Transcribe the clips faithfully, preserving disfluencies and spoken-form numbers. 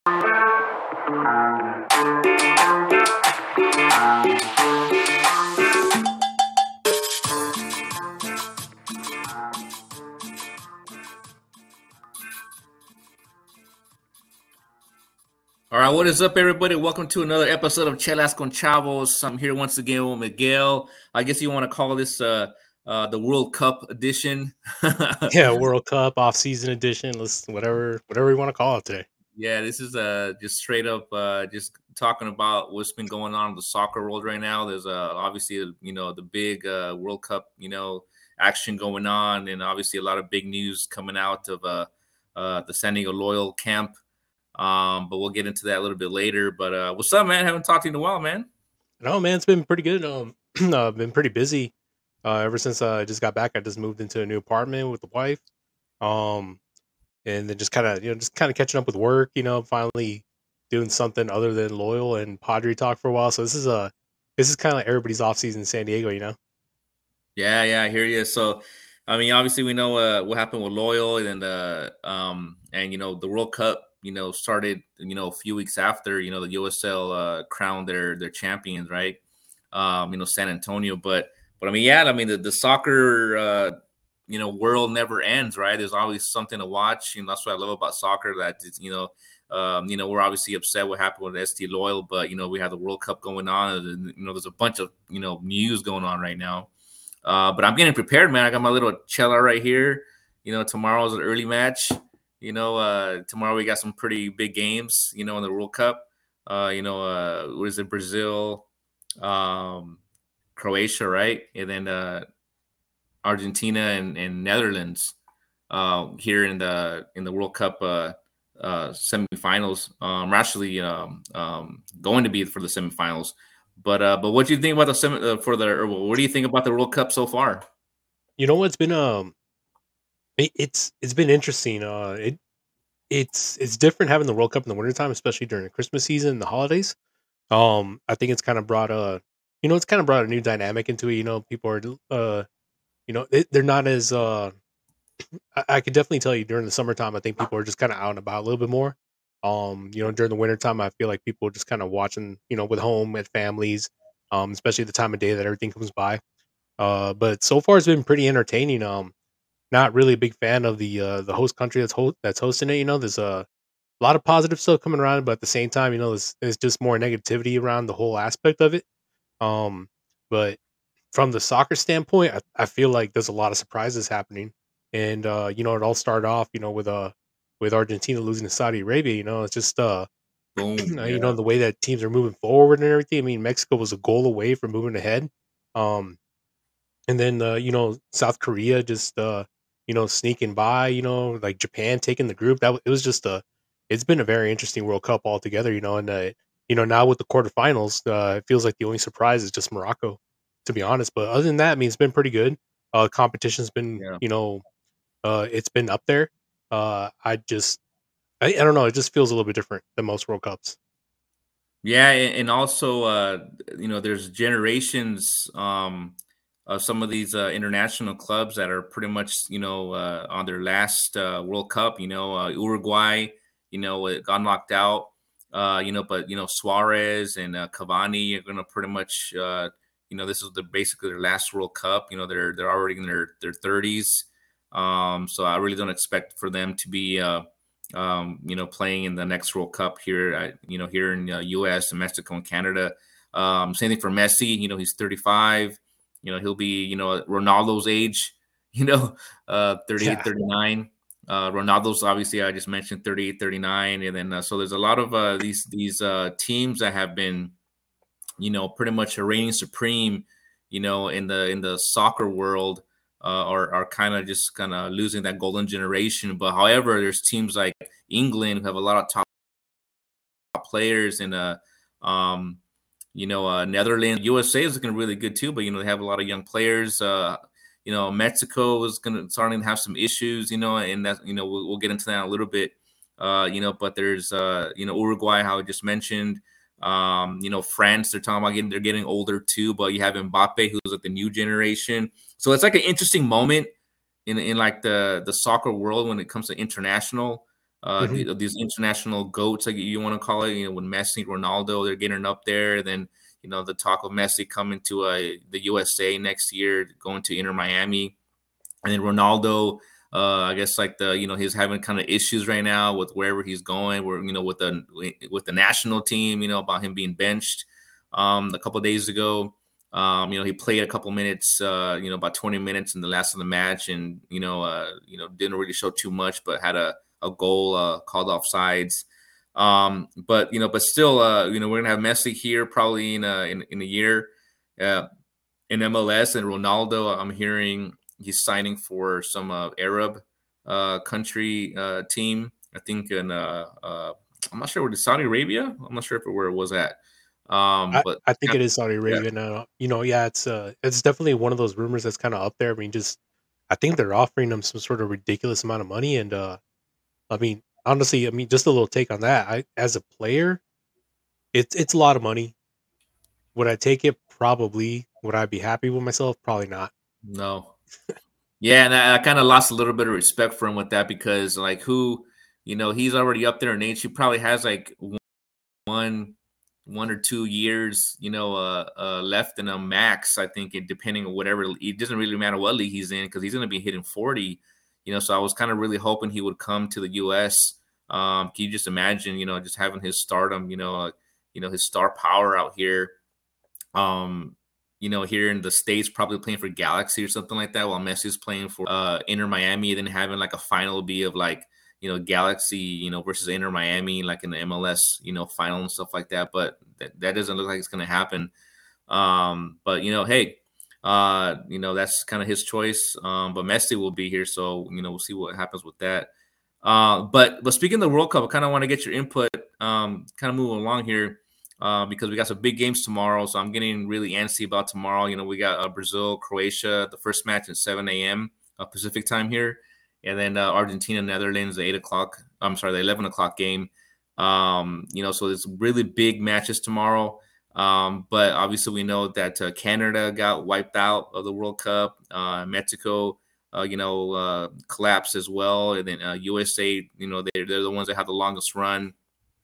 All right, what is up, everybody? Welcome to another episode of Chelas con Chavos. I'm here once again with Miguel. I guess you want to call this uh, uh, the World Cup edition. Yeah, World Cup off-season edition. Let's whatever whatever we want to call it today. Yeah, this is uh, just straight up uh, just talking about what's been going on in the soccer world right now. There's uh, obviously you know the big uh, World Cup you know action going on, and obviously a lot of big news coming out of uh, uh, the San Diego Loyal camp. Um, but we'll get into that a little bit later. But uh, what's up, man? Haven't talked to you in a while, man. No, man, it's been pretty good. Um, I've been pretty busy uh, ever since uh, I just got back. I just moved into a new apartment with the wife. Um, and then just kind of you know just kind of catching up with work. You know, finally doing something other than Loyal and Padre talk for a while. So this is a this is kind of like everybody's off season in San Diego. You know. Yeah, yeah, I hear you. So, I mean, obviously, we know uh, what happened with Loyal, and uh, um, and you know, the World Cup, you know, started, you know, a few weeks after, you know, the U S L uh, crowned their their champions, right? Um, you know, San Antonio, but but I mean, yeah, I mean, the the soccer, uh, you know, world never ends, right? There's always something to watch, and that's what I love about soccer. That it's, you know. Um, you know, we're obviously upset what happened with S T Loyal, but you know, we have the World Cup going on, and you know, there's a bunch of you know news going on right now. Uh, but I'm getting prepared, man. I got my little chela right here. You know, tomorrow's an early match. You know, uh, tomorrow we got some pretty big games, you know, in the World Cup. Uh, you know, uh, what is it? Brazil, um, Croatia, right? And then uh, Argentina and, and Netherlands uh, here in the in the World Cup uh, uh, semifinals. Um, we're actually um, um, going to be for the semifinals. But uh, but what do you think about the semi uh, for the? Or what do you think about the World Cup so far? You know what's been um, it, it's it's been interesting. Uh, it it's it's different having the World Cup in the wintertime, especially during the Christmas season and the holidays. Um, I think it's kind of brought a, you know, it's kind of brought a new dynamic into it. You know, people are, uh, you know, they, they're not as, uh, I, I could definitely tell you during the summertime, I think people are just kind of out and about a little bit more. Um, you know, during the wintertime, I feel like people are just kind of watching, you know, with home and families, um, especially the time of day that everything comes by. Uh, but so far it's been pretty entertaining. Um, not really a big fan of the, uh, the host country that's ho- that's hosting it. You know, there's a, a lot of positive stuff coming around, but at the same time, you know, there's, there's just more negativity around the whole aspect of it. Um, but from the soccer standpoint, I, I feel like there's a lot of surprises happening, and uh, you know, it all started off, you know, with uh with Argentina losing to Saudi Arabia. You know, it's just uh, Boom, you know, yeah, the way that teams are moving forward and everything. I mean, Mexico was a goal away from moving ahead. Um, and then uh, you know, South Korea just uh, you know, sneaking by. You know, like Japan taking the group. That w- it was just a. It's been a very interesting World Cup altogether. You know, and uh, you know, now with the quarterfinals, uh, it feels like the only surprise is just Morocco, to be honest. But other than that, I mean, it's been pretty good. Uh, competition's been, yeah, you know, uh, it's been up there. Uh, I just, I, I don't know. It just feels a little bit different than most World Cups. yeah, and, and also uh, you know, there's generations um, of some of these uh, international clubs that are pretty much you know uh, on their last uh, World Cup. You know, uh, Uruguay, you know, it got knocked out. Uh, you know, but you know Suarez and uh, Cavani are going to pretty much uh, you know this is the basically their last World Cup. You know, they're they're already in their their thirties. Um, so I really don't expect for them to be uh, um, you know, playing in the next World Cup here, at, you know, here in uh, U S and Mexico and Canada. Um, same thing for Messi. You know, he's thirty-five. You know, he'll be, you know, Ronaldo's age, you know, uh, thirty-eight, Yeah. thirty-nine. Uh, Ronaldo's obviously, I just mentioned thirty-eight, thirty-nine. And then, uh, so there's a lot of uh, these, these uh, teams that have been, you know, pretty much reigning supreme, you know, in the, in the soccer world uh, are, are kind of just kind of losing that golden generation. But however, there's teams like England who have a lot of top players, and uh, um, you know, uh, Netherlands, U S A is looking really good too. But you know, they have a lot of young players. Uh, you know, Mexico is going to starting to have some issues. You know, and that you know we'll, we'll get into that in a little bit. Uh, you know, but there's uh, you know Uruguay, how I just mentioned. Um, you know, France, they're talking about getting they're getting older too. But you have Mbappe, who's like the new generation. So it's like an interesting moment in in like the the soccer world when it comes to international. uh, Mhm. the, these international goats, like you want to call it. You know, with Messi, Ronaldo, they're getting up there. Then you know the talk of Messi coming to uh, the U S A next year, going to Inter Miami, and then Ronaldo. Uh, I guess like the you know he's having kind of issues right now with wherever he's going. Where you know with the with the national team, you know about him being benched um, a couple of days ago. Um, you know, he played a couple minutes, uh, you know, about twenty minutes in the last of the match, and you know, uh, you know, didn't really show too much, but had a a goal uh, called off sides. Um, but you know, but still, uh, you know, we're gonna have Messi here probably in a in, in a year uh, in M L S, and Ronaldo. I'm hearing he's signing for some uh, Arab uh, country uh, team. I think in uh, uh, I'm not sure where the Saudi Arabia. I'm not sure if it, where it was at. Um, I but I think yeah, it is Saudi yeah, Arabia now. You know, yeah, it's uh, it's definitely one of those rumors that's kind of up there. I mean, just I think they're offering them some sort of ridiculous amount of money, and uh, I mean, honestly, I mean, just a little take on that. I as a player, it's it's a lot of money. Would I take it? Probably. Would I be happy with myself? Probably not. no. Yeah, and I, I kind of lost a little bit of respect for him with that because, like, who, you know, he's already up there in age. He probably has like one, one or two years, you know, uh, uh left in a max. I think, it, depending on whatever, it doesn't really matter what league he's in because he's going to be hitting forty. You know, so I was kind of really hoping he would come to the U S. Um, can you just imagine, you know, just having his stardom, you know, uh, you know, his star power out here um, you know, here in the States, probably playing for Galaxy or something like that, while Messi's playing for uh, Inter Miami, and then having like a final be of like, you know, Galaxy, you know, versus Inter Miami, like in the M L S, you know, final and stuff like that. But that, that doesn't look like it's going to happen. Um, but, you know, hey, uh, you know, that's kind of his choice. Um, but Messi will be here. So, you know, we'll see what happens with that. Uh, but but speaking of the World Cup, I kind of want to get your input, um, kind of moving along here, uh, because we got some big games tomorrow. So I'm getting really antsy about tomorrow. You know, we got uh, Brazil, Croatia, the first match at seven a.m. Uh, Pacific time here, and then uh, Argentina, Netherlands, the eight o'clock. I'm sorry, the eleven o'clock game. Um, you know, so it's really big matches tomorrow. Um, but obviously, we know that uh, Canada got wiped out of the World Cup. Uh, Mexico uh, you know, uh, collapsed as well. And then uh, U S A, you know, they're, they're the ones that have the longest run.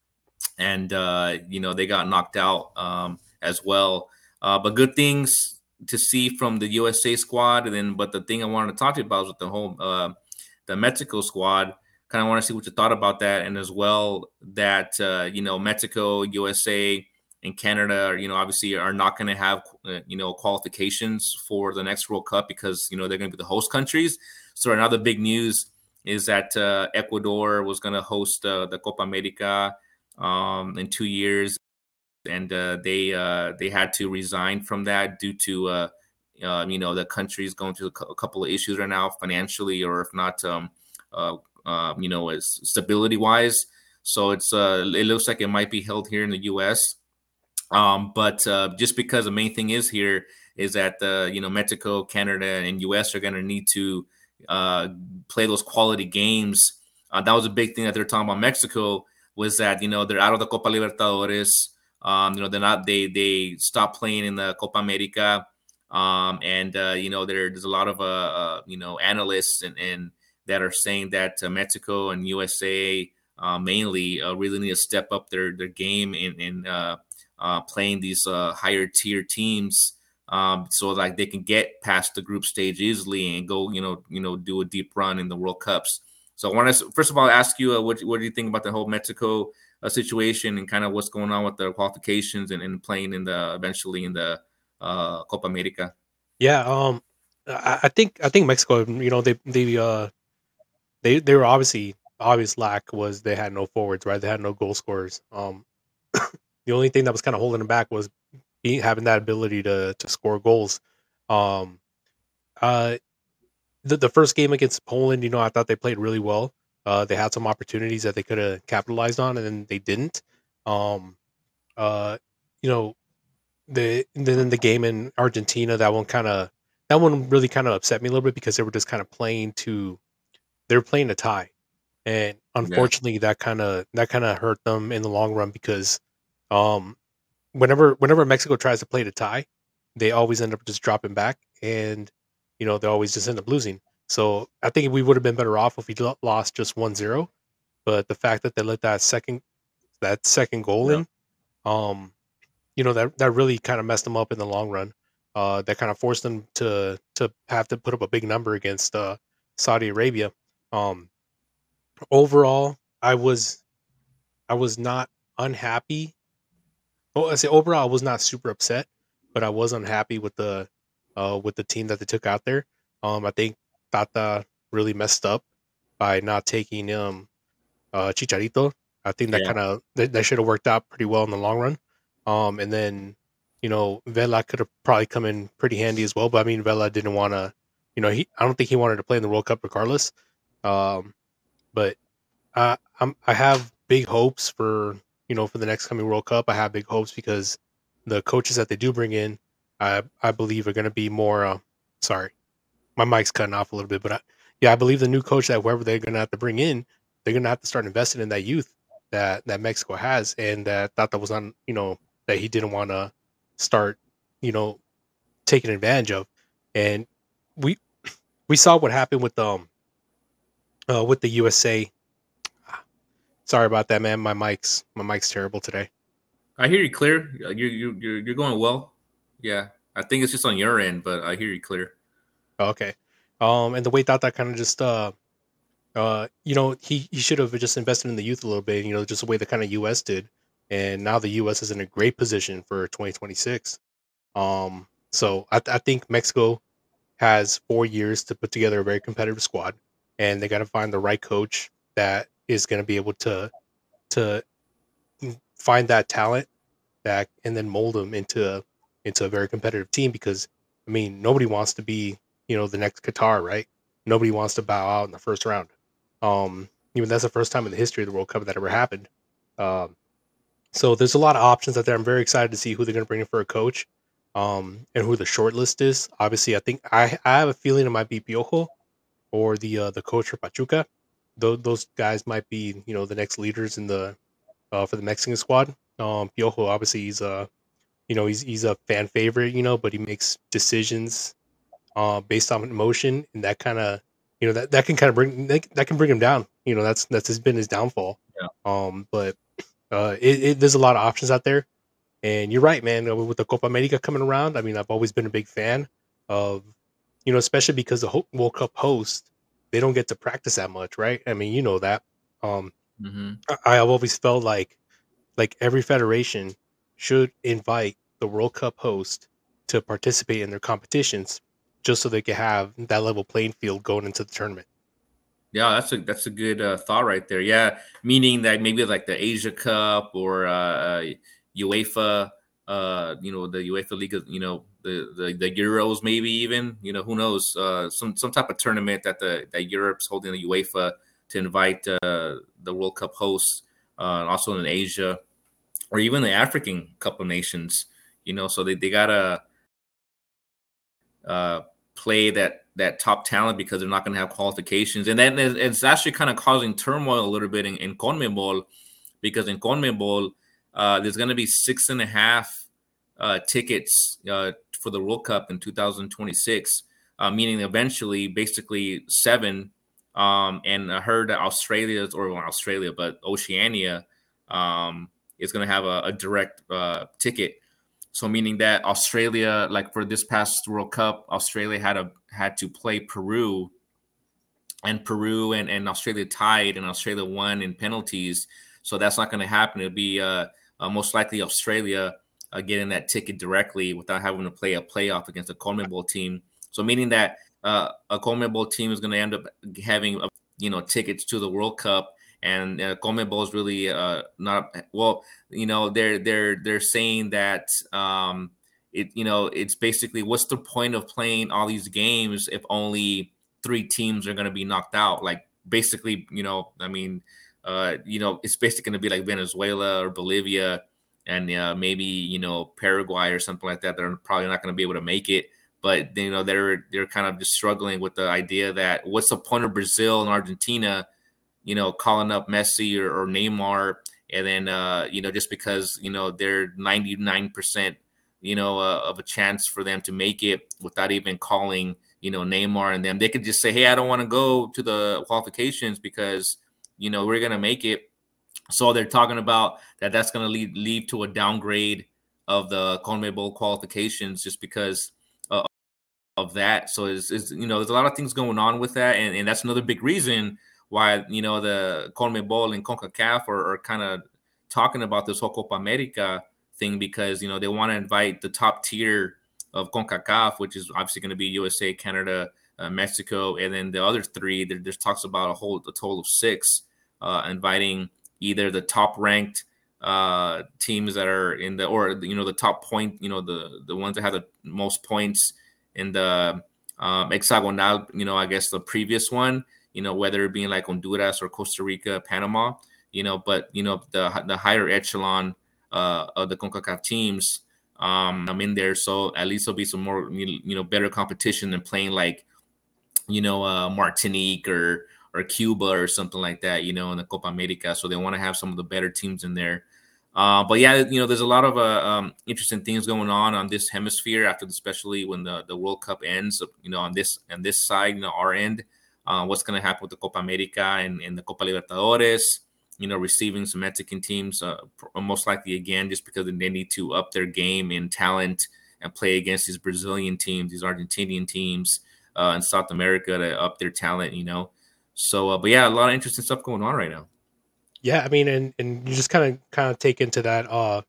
And, uh, you know, they got knocked out um, as well. Uh, but good things to see from the U S A squad. And then, but the thing I wanted to talk to you about was with the whole, uh, the Mexico squad. Kind of want to see what you thought about that. And as well, that, uh, you know, Mexico, U S A, and Canada, you know, obviously are not going to have, uh, you know, qualifications for the next World Cup because, you know, they're going to be the host countries. So another big news is that uh, Ecuador was going to host uh, the Copa America um, in two years, and uh, they uh, they had to resign from that due to, uh, uh, you know, the country's going through a couple of issues right now financially, or if not, um, uh, uh, you know, as stability wise. So it's uh, it looks like it might be held here in the U S. Um, but uh, just because the main thing is here is that uh, you know Mexico, Canada, and U S are going to need to uh, play those quality games. Uh, that was a big thing that they're talking about. Mexico was that you know they're out of the Copa Libertadores. Um, you know they're not they they stopped playing in the Copa America, um, and uh, you know there, there's a lot of uh, uh, you know analysts and, and that are saying that uh, Mexico and U S A uh, mainly uh, really need to step up their their game in in uh, uh, playing these uh, higher tier teams, um, so like they can get past the group stage easily and go, you know, you know, do a deep run in the World Cups. So I want to first of all ask you, uh, what what do you think about the whole Mexico uh, situation and kind of what's going on with the qualifications and, and playing in the eventually in the uh, Copa America? Yeah, um, I, I think I think Mexico. You know, they they uh they they were obviously obvious lack was they had no forwards, right? They had no goal scorers. Um, the only thing that was kind of holding them back was being having that ability to to score goals. Um, uh, the the first game against Poland, you know, I thought they played really well. Uh, they had some opportunities that they could have capitalized on, and then they didn't. Um, uh, you know, the then the game in Argentina, that one kind of that one really kind of upset me a little bit because they were just kind of playing to they were playing a tie, and Yeah, unfortunately, that kind of that kind of hurt them in the long run because um, whenever whenever Mexico tries to play to tie, they always end up just dropping back, and you know they always just end up losing. So I think we would have been better off if we lo- lost just one zero. but the fact that they let that second that second goal Yeah. in, um, you know, that that really kind of messed them up in the long run. Uh, that kind of forced them to to have to put up a big number against uh, Saudi Arabia. Um, Overall, I was I was not unhappy. Well, I say overall, I was not super upset, but I was unhappy with the uh, with the team that they took out there. Um, I think Tata really messed up by not taking um uh, Chicharito. I think that Yeah. kind of that, that should have worked out pretty well in the long run. Um, and then you know Vela could have probably come in pretty handy as well. But I mean, Vela didn't want to. You know, he I don't think he wanted to play in the World Cup regardless. Um, but I I'm I have big hopes for you know for the next coming World Cup. I have big hopes because the coaches that they do bring in, I I believe are going to be more. Uh, sorry, my mic's cutting off a little bit, but I, yeah, I believe the new coach that whoever they're going to have to bring in, they're going to have to start investing in that youth that that Mexico has, and that thought that was on you know that he didn't want to start you know taking advantage of, and we we saw what happened with um uh, with the U S A. Sorry about that, man. My mic's my mic's terrible today. I hear you clear. Uh, You're you you're you're going well. Yeah, I think it's just on your end, but I hear you clear. Okay. Um, and the way Tata kind of just uh uh you know he he should have just invested in the youth a little bit. You know, just the way the kind of U S did, and now the U S is in a great position for twenty twenty-six. Um, so I I think Mexico has four years to put together a very competitive squad, and they got to find the right coach that is going to be able to to find that talent that and then mold them into into a very competitive team because I mean nobody wants to be you know the next Qatar, right? Nobody wants to bow out in the first round. Um, Even that's the first time in the history of the World Cup that ever happened. Um, so there's a lot of options out there. I'm very excited to see who they're going to bring in for a coach, um, and who the short list is. Obviously, I think I I have a feeling it might be Piojo or the uh, the coach for Pachuca. Those those guys might be you know the next leaders in the uh, for the Mexican squad. Um, Piojo obviously he's a you know, he's he's a fan favorite, you know, but he makes decisions uh, based on emotion, and that kind of, you know, that, that can kind of bring that, that can bring him down. You know, that's that's has been his downfall. Yeah. Um, but uh, it, it, there's a lot of options out there, and you're right, man. uh, With the Copa America coming around, I mean, I've always been a big fan of, you know, especially because the ho- World Cup host they don't get to practice that much, right? I mean, you know that. Um, Mm-hmm. I, I've always felt like like every federation should invite the World Cup host to participate in their competitions just so they can have that level playing field going into the tournament. Yeah, that's a that's a good uh, thought right there. Yeah, meaning that maybe like the Asia Cup or uh, uh, UEFA, uh, you know, the UEFA League, of, you know, the, the the Euros, maybe even, you know, who knows, uh, some some type of tournament that the that Europe's holding the UEFA to invite uh, the World Cup hosts, uh, also in Asia or even the African Cup of Nations. You know, so they they gotta uh, play that that top talent because they're not going to have qualifications, and then it's actually kind of causing turmoil a little bit in, in CONMEBOL because in CONMEBOL uh, there's going to be six and a half uh, tickets uh, for the World Cup in two thousand twenty-six, uh, meaning eventually basically seven. Um, and I heard that Australia's or well, Australia, but Oceania um, is going to have a, a direct uh, ticket, so meaning that Australia, like for this past World Cup, Australia had a had to play Peru, and Peru and, and Australia tied, and Australia won in penalties. So that's not going to happen. It'll be uh, uh, most likely Australia uh, getting that ticket directly without having to play a playoff against a CONMEBOL team. So meaning that uh, a CONMEBOL team is going to end up having uh, you know tickets to the World Cup, and uh, CONMEBOL is really uh, not well. You know they're they're they're saying that. Um, it you know it's basically what's the point of playing all these games if only three teams are going to be knocked out. Like basically, you know, I mean, uh, you know, it's basically going to be like Venezuela or Bolivia, and uh, maybe you know Paraguay or something like that. They're probably not going to be able to make it. But you know, they're they're kind of just struggling with the idea that what's the point of Brazil and Argentina, you know, calling up Messi or, or Neymar, and then uh, you know, just because you know they're ninety-nine percent, you know, uh, of a chance for them to make it without even calling, you know, Neymar and them. They could just say, "Hey, I don't want to go to the qualifications because you know, we're gonna make it. So they're talking about that that's gonna lead lead to a downgrade of the CONMEBOL qualifications just because uh, of that. So it's, it's you know, there's a lot of things going on with that, and, and that's another big reason why, you know, the CONMEBOL and CONCACAF are, are kind of talking about this whole Copa America thing, because, you know, they want to invite the top tier of CONCACAF, which is obviously going to be U S A, Canada, uh, Mexico, and then the other three. There, there's talks about a whole a total of six, uh, inviting either the top ranked uh, teams that are in the, or you know, the top point, you know, the the ones that have the most points in the um, hexagonal, you know, I guess the previous one, you know, whether it being like Honduras or Costa Rica, Panama, you know, but, you know, the the higher echelon uh, of the CONCACAF teams, um, I'm in there. So at least there'll be some more, you know, better competition than playing like, you know, uh, Martinique or, or Cuba or something like that, you know, in the Copa America. So they want to have some of the better teams in there. Uh, but yeah, you know, there's a lot of uh, um, interesting things going on on this hemisphere after, especially when the, the World Cup ends. You know, on this on this side, you know, our end, uh, what's going to happen with the Copa America and, and the Copa Libertadores? You know, receiving some Mexican teams, uh, most likely again, just because they need to up their game in talent and play against these Brazilian teams, these Argentinian teams, uh, in South America to up their talent. You know, so uh, but yeah, a lot of interesting stuff going on right now. Yeah, I mean, and and you just kind of kind of take into that. Uh,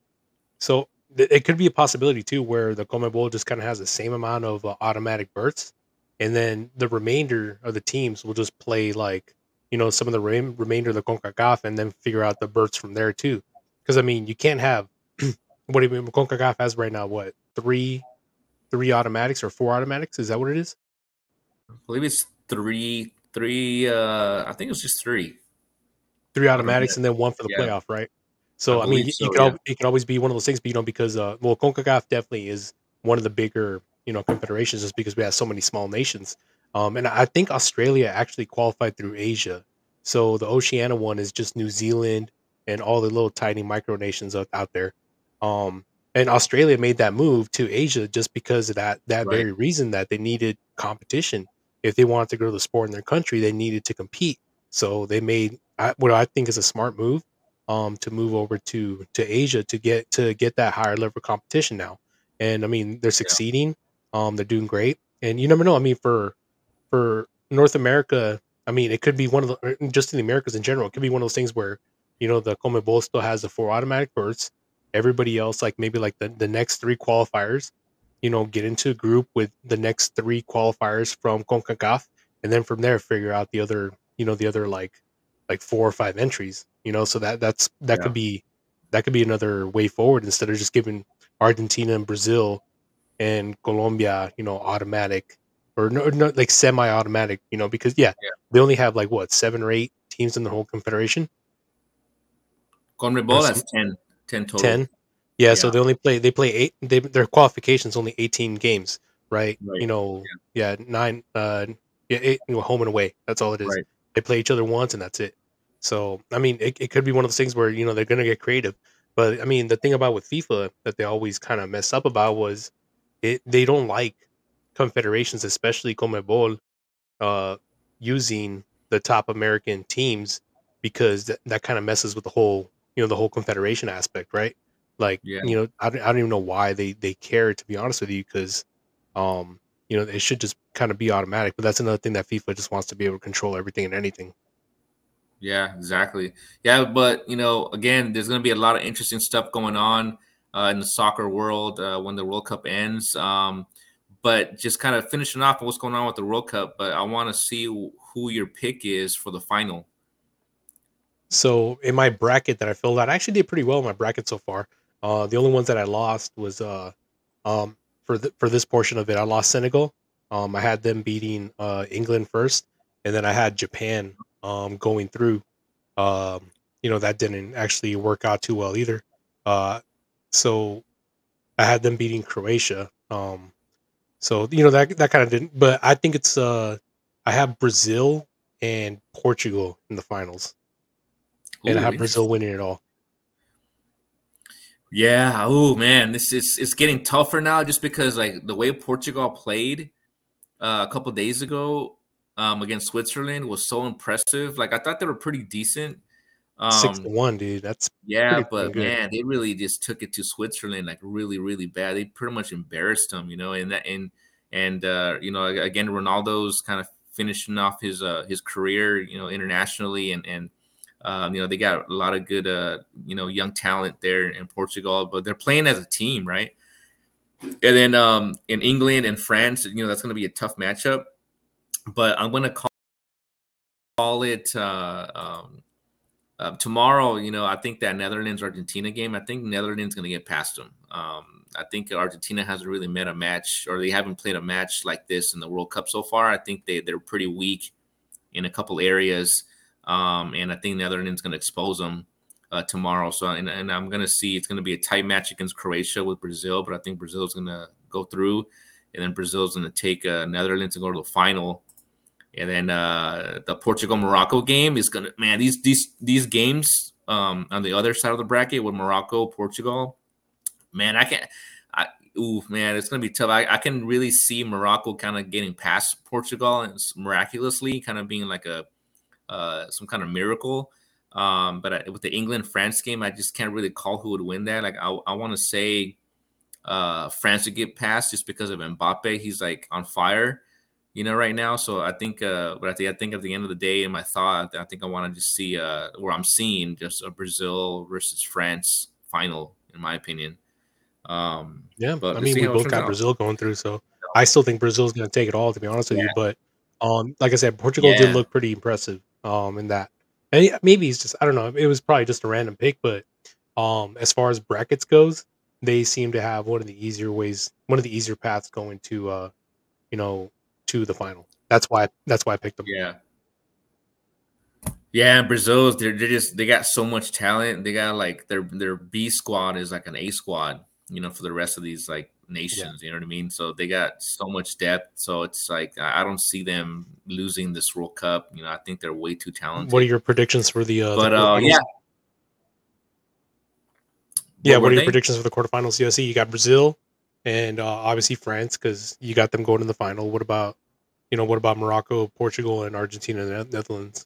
so th- it could be a possibility too, where the CONMEBOL just kind of has the same amount of uh, automatic berths, and then the remainder of the teams will just play like, you know, some of the rem- remainder of the CONCACAF, and then figure out the berths from there too. Because I mean, you can't have what do you mean? CONCACAF has right now what three three automatics or four automatics? Is that what it is? I believe it's three, three. Uh, I think it was just three. Three I don't know. automatics and then one for the Yeah, playoff, right? I So I mean, believe you, you so. could Yeah, al- it can always be one of those things, but you know, because uh, well, CONCACAF definitely is one of the bigger, you know, confederations, just because we have so many small nations. Um, and I think Australia actually qualified through Asia, so the Oceania one is just New Zealand and all the little tiny micronations out, out there. Um, and Australia made that move to Asia just because of that that right. very reason, that they needed competition. If they wanted to grow the sport in their country, they needed to compete. So they made I, what I think is a smart move, um, to move over to to Asia to get to get that higher level competition now. And I mean, they're Yeah, succeeding. Um, they're doing great, and you never know. I mean, for for North America, I mean, it could be one of the or just in the Americas in general. It could be one of those things where, you know, the CONMEBOL still has the four automatic berths. Everybody else, like maybe like the the next three qualifiers, you know, get into a group with the next three qualifiers from CONCACAF, and then from there figure out the other, you know, the other like like four or five entries. You know, so that that's that yeah, could be that could be another way forward, instead of just giving Argentina and Brazil and Colombia, you know, automatic or no, no like semi-automatic, you know, because yeah, yeah. they only have like what seven or eight teams in the whole confederation, or CONMEBOL some has ten, ten total. ten. Yeah, so Yeah, they only play they play eight. They, their qualifications only eighteen games, right? right. You know, Yeah, yeah, nine, uh, yeah, eight, you know, home and away. That's all it is. right. They play each other once, and that's it. So, I mean, it, it could be one of those things where you know they're gonna get creative. But I mean, the thing about with FIFA that they always kind of mess up about was it. They don't like confederations, especially CONMEBOL, uh, using the top American teams, because that, that kind of messes with the whole, you know, the whole confederation aspect, right? Like, Yeah, you know, I, don't- I don't even know why they they care, to be honest with you, because, um, you know, it should just kind of be automatic. But that's another thing that FIFA just wants to be able to control everything and anything. yeah, exactly. Yeah, but you know, again, there's going to be a lot of interesting stuff going on uh, in the soccer world uh, when the World Cup ends. Um, but just kind of finishing off on what's going on with the World Cup. But I want to see who your pick is for the final. So in my bracket that I filled out, I actually did pretty well in my bracket so far. Uh, the only ones that I lost was uh, um, for the, for this portion of it, I lost Senegal. Um, I had them beating uh, England first, and then I had Japan um, going through. Um, you know, that didn't actually work out too well either. Uh, so I had them beating Croatia. Um, so you know that that kind of didn't. But I think it's uh, I have Brazil and Portugal in the finals, and I Ooh, have Brazil interesting. winning it all. Yeah. Oh man, this is it's getting tougher now just because like the way Portugal played uh, a couple days ago. um, against Switzerland was so impressive. Like I thought they were pretty decent. Six to Um, one, dude. That's yeah, pretty fucking but good. man, they really just took it to Switzerland like really, really bad. They pretty much embarrassed them, you know. And that and and uh, you know, again, Ronaldo's kind of finishing off his uh, his career, you know, internationally, and and um, you know they got a lot of good uh, you know young talent there in Portugal, but they're playing as a team, right? And then um, in England and France, you know, that's going to be a tough matchup. But I'm going to call, call it uh, um, uh, tomorrow. You know, I think that Netherlands Argentina game, I think Netherlands going to get past them. Um, I think Argentina hasn't really met a match, or they haven't played a match like this in the World Cup so far. I think they, they're pretty weak in a couple areas. Um, and I think Netherlands going to expose them uh, tomorrow. So, and, and I'm going to see it's going to be a tight match against Croatia with Brazil, but I think Brazil is going to go through, and then Brazil is going to take uh, Netherlands and go to the final. And then uh, the Portugal Morocco game is going to, man, these these these games um, on the other side of the bracket with Morocco, Portugal, man, I can't. I, ooh, man, it's going to be tough. I, I can really see Morocco kind of getting past Portugal and miraculously kind of being like a uh, some kind of miracle. Um, but I, with the England France game, I just can't really call who would win that. Like I, I want to say uh, France would get past just because of Mbappe. He's like on fire, you know, right now. So I think, uh, but I think I think at the end of the day, in my thought, I think I want to just see uh, where I'm seeing just a Brazil versus France final, in my opinion. Um, Yeah, but I let's mean, see we how it both turns got out. Brazil going through, so I still think Brazil's going to take it all. To be honest with Yeah, you, but um, like I said, Portugal did yeah. look pretty impressive um in that. And yeah, maybe it's just I don't know. It was probably just a random pick, but um, as far as brackets goes, they seem to have one of the easier ways, one of the easier paths going to uh, you know, to the final. That's why that's why I picked them. Yeah. Yeah, Brazil's they're, they're just they got so much talent. They got like their their B squad is like an A squad, you know, for the rest of these like Yeah. nations. You know what I mean? So they got so much depth. So it's like I I don't see them losing this World Cup. You know, I think they're way too What are talented. your predictions for the uh, the But uh, yeah, quarterfinals? Yeah, what what were are your they? predictions for the quarterfinals? U S C, you got Brazil and uh, obviously France because you got them going to the final. What about you know what about Morocco, Portugal, and Argentina and the Netherlands?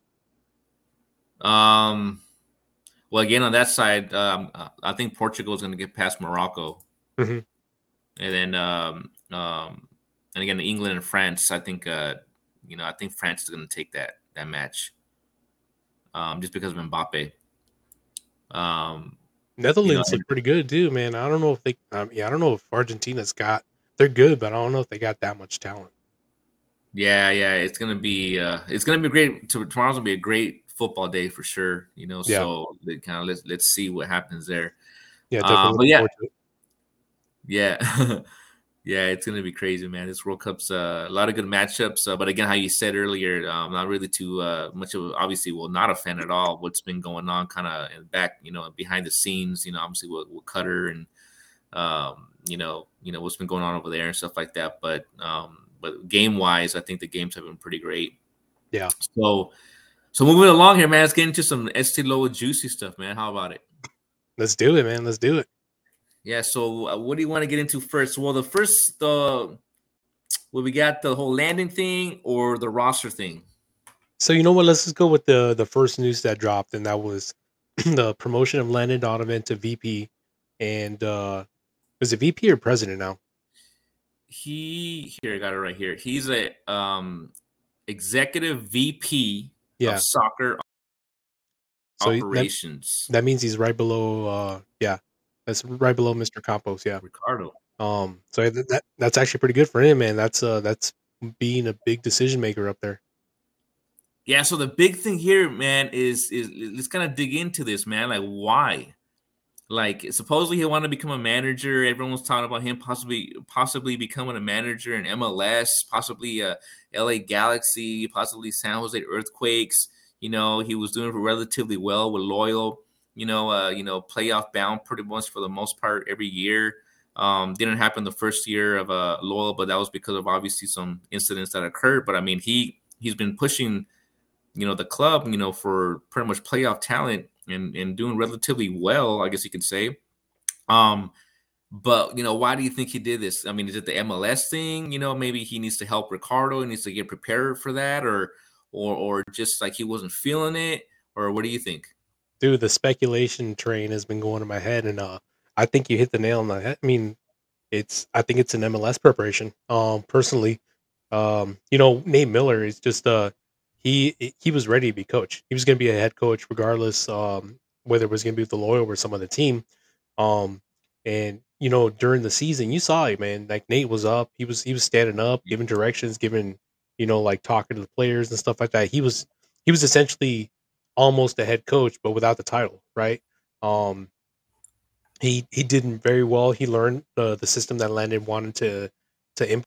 Um, well, again on that side, um, I think Portugal is going to get past Morocco, Hmm. and then um, um, and again England and France. I think uh, you know I think France is going to take that that match. Um, just because of Mbappe. Um, you know, Netherlands and look pretty good too, man. I don't know if they, um, yeah, I don't know if Argentina's got. They're good, but I don't know if they got that much talent. yeah, yeah, it's gonna be uh, it's gonna be great. To, tomorrow's gonna be a great football day for sure. You know, Yeah, so kind of let's let's see what happens there. yeah, Um, definitely but looking yeah, forward to it. yeah, yeah, it's gonna be crazy, man. This World Cup's uh, a lot of good matchups. Uh, but again, how you said earlier, um, not really too uh, much of obviously, well, not a fan at all. What's been going on, kind of in back, you know, behind the scenes. You know, obviously with, with Cutter and um, you know, you know what's been going on over there and stuff like that. But um, but game wise, I think the games have been pretty great. Yeah, So so moving along here, man, let's get into some Estee Lauder juicy stuff, man. How about it? let's do it, man. Let's do it. Yeah. So uh, what do you want to get into first? Well, the first the well, we got the whole landing thing or the roster thing. So you know what? Let's just go with the the first news that dropped, and that was the promotion of Landon Donovan to V P, and uh is it V P or president now? He here I got it right here. He's a um executive V P of Yeah. soccer So he- that operations. that means he's right below. Uh, yeah, that's right below mister Campos. Yeah. Ricardo. Um. So that, that that's actually pretty good for him, man. That's uh that's being a big decision maker up there. Yeah, so the big thing here, man, is is let's kind of dig into this, man. Like, why? Like, supposedly he wanted to become a manager. Everyone was talking about him possibly possibly becoming a manager in M L S, possibly uh, L A Galaxy, possibly San Jose Earthquakes. You know, he was doing relatively well with Loyal. You know, uh, you know, playoff bound pretty much for the most part every year. Um, didn't happen the first year of uh, Loyal, but that was because of obviously some incidents that occurred. But I mean, he he's been pushing you know, the club, you know, for pretty much playoff talent and, and doing relatively well, I guess you could say. Um, But, you know, why do you think he did this? I mean, is it the M L S thing? You know, maybe he needs to help Ricardo. He needs to get prepared for that, or, or, or just like he wasn't feeling it, or what do you think? Dude, the speculation train has been going in my head, and uh, I think you hit the nail on the head. I mean, it's I think it's an M L S preparation. Um, personally, um, you know, Nate Miller is just uh, he he was ready to be coach. He was going to be a head coach regardless, um, whether it was going to be with the Loyal or some other team. Um, and you know, during the season, you saw it, man. Like Nate was up. He was he was standing up, giving directions, giving you know, like talking to the players and stuff like that. He was he was essentially almost a head coach, but without the title, right? Um, he he did very well. He learned uh, the system that Landon wanted to to implement.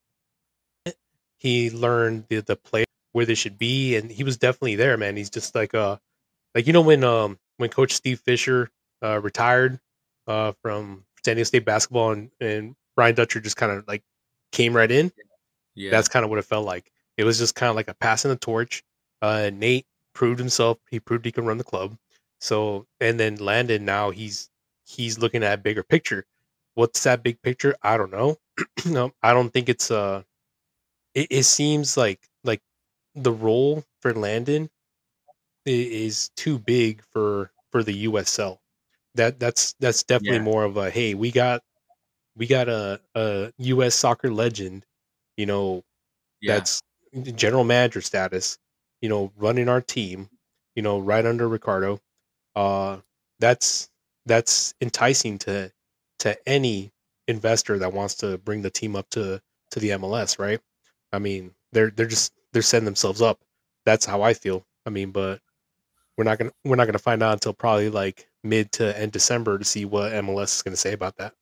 He learned the the play where they should be, and he was definitely there, man. He's just like uh like you know when um when Coach Steve Fisher uh, retired uh from San Diego State basketball, and and Brian Dutcher just kind of like came right in. Yeah, That's kind of what it felt like. It was just kind of like a passing the torch. Uh, Nate proved himself. He proved he can run the club. So, and then Landon now he's he's looking at a bigger picture. What's that big picture? I don't know. No, I don't think it's uh. It, it seems like like the role for Landon i- is too big for for the U S L. That that's that's definitely yeah, more of a hey, we got we got a a U S soccer legend, you know, yeah, that's general manager status, you know, running our team, you know, right under Ricardo. Uh, that's that's enticing to to any investor that wants to bring the team up to to the M L S, right? I mean, they're they're just they're setting themselves up. That's how I feel. I mean, but we're not gonna we're not gonna find out until probably like mid to end December to see what M L S is gonna say about that.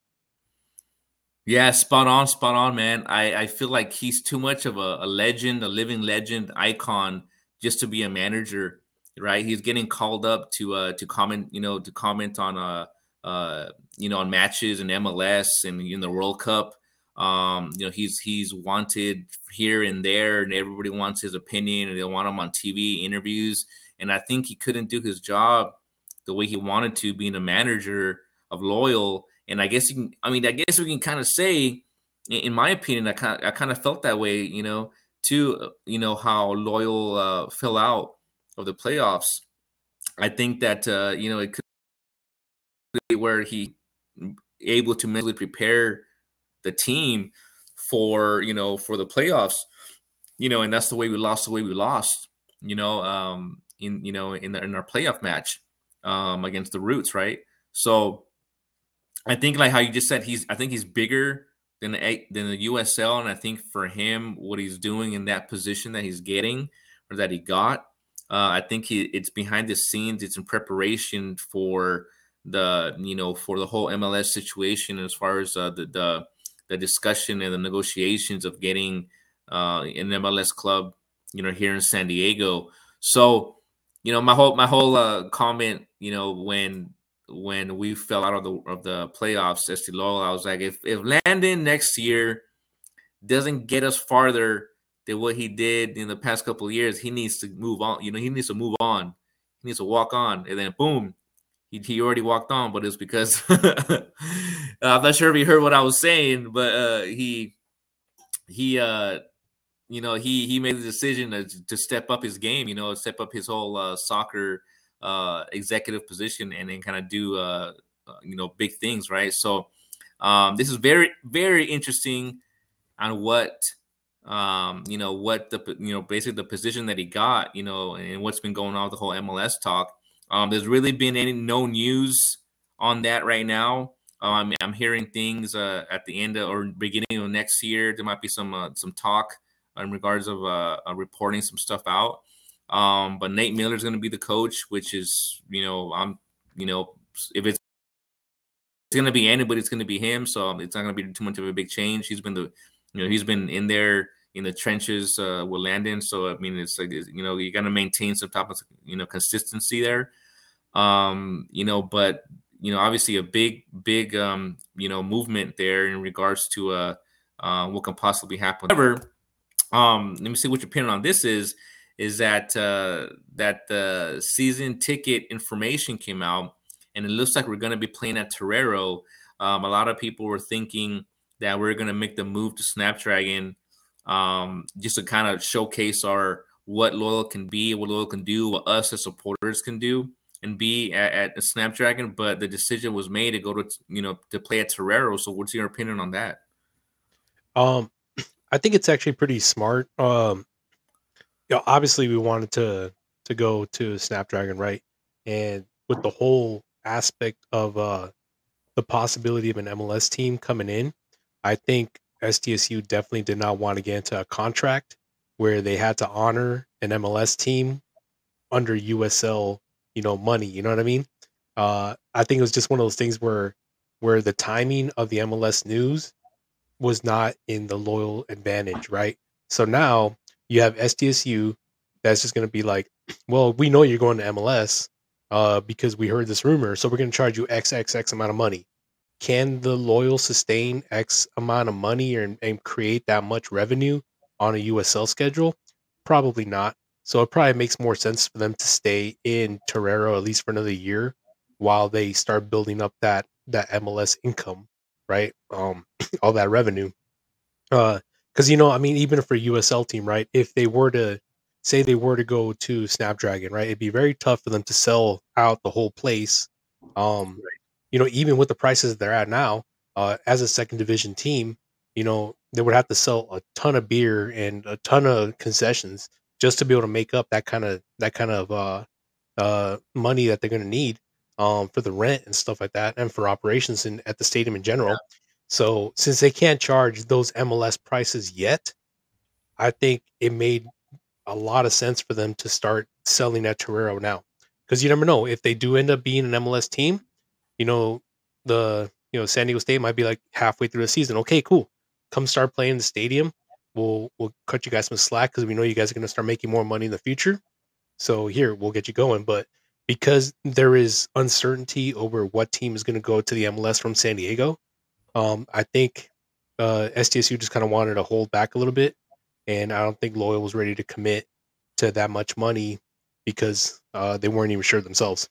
yeah. Spot on, spot on, man. I I feel like he's too much of a, a legend, a living legend, icon, just to be a manager, right? He's getting called up to uh to comment, you know, to comment on uh uh you know on matches in M L S and in the World Cup. Um, you know, he's he's wanted here and there, and everybody wants his opinion, and they want him on T V interviews. And I think he couldn't do his job the way he wanted to, being a manager of Loyal. And I guess you can, I mean, I guess we can kind of say, in my opinion, I kind of, I kind of felt that way, you know, too, uh, you know, how Loyal uh, fell out of the playoffs. I think that, uh, you know, it could be where he able to mentally prepare the team for, you know, for the playoffs, you know, and that's the way we lost, the way we lost, you know, um, in, you know, in, the, in our playoff match um, against the Roots, right? So, I think like how you just said, he's I think he's bigger than the A- than the U S L, and I think for him, what he's doing in that position that he's getting or that he got, uh, I think he it's behind the scenes. It's in preparation for the you know for the whole M L S situation as far as uh, the the the discussion and the negotiations of getting uh, an M L S club, you know, here in San Diego. So, you know, my whole my whole uh, comment, you know, when when we fell out of the of the playoffs, Estee Lowell, I was like, if if Landon next year doesn't get us farther than what he did in the past couple of years, he needs to move on. You know, he needs to move on. He needs to walk on. And then boom, he, he already walked on, but it's because I'm not sure if he heard what I was saying, but uh, he he uh you know he he made the decision to, to step up his game, you know, step up his whole uh, soccer uh, executive position, and then kind of do uh, uh, you know big things, right? So um, this is very very interesting on what um, you know what the you know basically the position that he got, you know, and what's been going on with the whole M L S talk. Um, there's really been any no news on that right now. Um, I'm hearing things uh, at the end of, or beginning of next year. There might be some uh, some talk in regards of uh, uh, reporting some stuff out. Um, but Nate Miller is going to be the coach, which is you know I'm you know if it's going to be anybody, it's going to be him. So it's not going to be too much of a big change. He's been the you know he's been in there in the trenches uh, with Landon. So I mean, it's like you know you got to maintain some type of you know consistency there. Um, you know, but you know, obviously a big, big, um, you know, movement there in regards to uh, uh, what can possibly happen. However, um, let me see what your opinion on this is. Is that uh, that the season ticket information came out, and it looks like we're going to be playing at Torero. Um, a lot of people were thinking that we're going to make the move to Snapdragon um, just to kind of showcase our what Loyal can be, what Loyal can do, what us as supporters can do and be at, at Snapdragon. But the decision was made to go to, you know, to play at Torero. So what's your opinion on that? Um, I think it's actually pretty smart. Um, you know, obviously we wanted to to go to Snapdragon, right? And with the whole aspect of uh the possibility of an M L S team coming in, I think S D S U definitely did not want to get into a contract where they had to honor an M L S team under U S L, you know, money. You know what I mean? Uh, I think it was just one of those things where where the timing of the M L S news was not in the Loyal advantage, right? So now you have S D S U that's just going to be like, well, we know you're going to M L S uh, because we heard this rumor, so we're going to charge you X X X amount of money. Can the Loyal sustain X amount of money and, and create that much revenue on a U S L schedule? Probably not. So it probably makes more sense for them to stay in Torero at least for another year while they start building up that that M L S income, right? Um, all that revenue. Uh, because you know, I mean, even for a U S L team, right? If they were to say they were to go to Snapdragon, right, it'd be very tough for them to sell out the whole place. Um, you know, even with the prices they're at now, uh, as a second division team, you know, they would have to sell a ton of beer and a ton of concessions just to be able to make up that kind of that kind of uh uh money that they're going to need um for the rent and stuff like that and for operations and at the stadium in general. So since they can't charge those M L S prices yet, I think it made a lot of sense for them to start selling at Torero now. Because you never know if they do end up being an M L S team, you know, the you know, San Diego State might be like halfway through the season. Okay, cool. Come start playing the stadium. We'll we'll cut you guys some slack because we know you guys are gonna start making more money in the future. So here, we'll get you going. But because there is uncertainty over what team is gonna go to the M L S from San Diego, um, I think uh, S D S U just kind of wanted to hold back a little bit, and I don't think Loyal was ready to commit to that much money because uh, they weren't even sure themselves.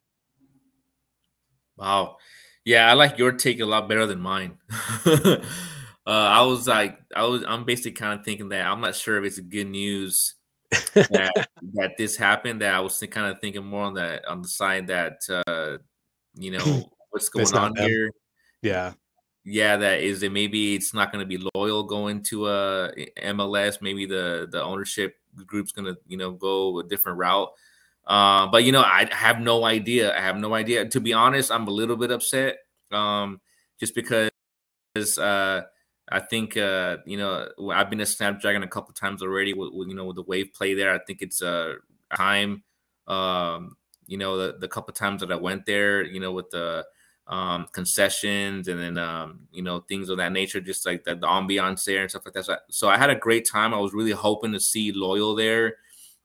Wow. Yeah, I like your take a lot better than mine. uh, I was like, I was, I'm basically kind of thinking that I'm not sure if it's good news that that this happened. That I was kind of thinking more on the on the side that uh, you know what's It's going not on them. here. Yeah. Yeah, that is it. Maybe it's not going to be Loyal going to uh, M L S. Maybe the the ownership group's going to you know go a different route. Uh, but you know, I have no idea. I have no idea. To be honest, I'm a little bit upset. Um, just because uh, I think uh, you know I've been to Snapdragon a couple times already. With, with you know with the wave play there, I think it's a uh, time. Um, you know the the couple times that I went there, you know with the um, concessions and then um, you know things of that nature, just like the, the ambiance there and stuff like that. So, so I had a great time. I was really hoping to see Loyal there.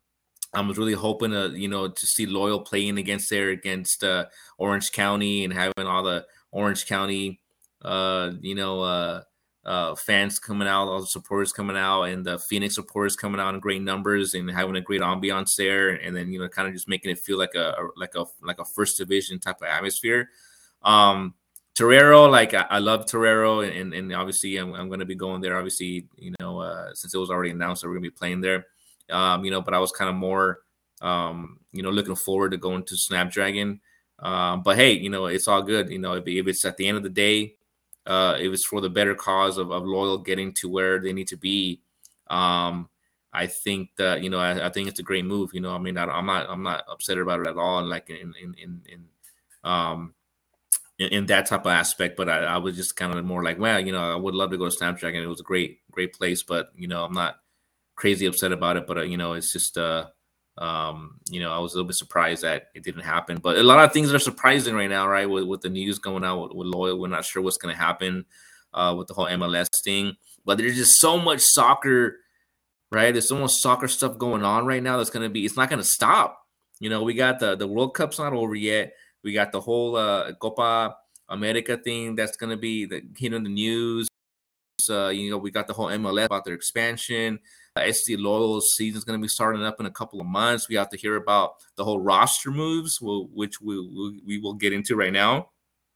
I was really hoping to, you know, to see Loyal playing against there against uh, Orange County and having all the Orange County, uh, you know, uh, uh, fans coming out, all the supporters coming out, and the Phoenix supporters coming out in great numbers and having a great ambiance there, and then you know, kind of just making it feel like a, a like a like a first division type of atmosphere. Um, Torero, like I, I love Torero, and, and obviously I'm, I'm going to be going there. Obviously, you know, uh, since it was already announced that we're going to be playing there. Um, you know, but I was kind of more, um, you know, looking forward to going to Snapdragon. Um, but hey, you know, it's all good. You know, if, if it's at the end of the day, uh, if it's for the better cause of, of Loyal getting to where they need to be, um, I think that you know, I, I think it's a great move. You know, I mean, I, I'm not, I'm not upset about it at all. And like in, in, in, in um, in, in that type of aspect, but I, I was just kind of more like, well, you know, I would love to go to Snapdragon. It was a great, great place, but you know, I'm not crazy upset about it, but uh, you know, it's just uh, um, you know, I was a little bit surprised that it didn't happen. But a lot of things are surprising right now, right? With with the news going out with, with Loyal, we're not sure what's going to happen uh, with the whole M L S thing. But there's just so much soccer, right? There's so much soccer stuff going on right now that's going to be. It's not going to stop. You know, we got the the World Cup's not over yet. We got the whole uh, Copa America thing that's going to be the, hitting the news. Uh, you know, we got the whole M L S about their expansion. Uh, S C Loyal season is going to be starting up in a couple of months. We have to hear about the whole roster moves, which we, we, we will get into right now.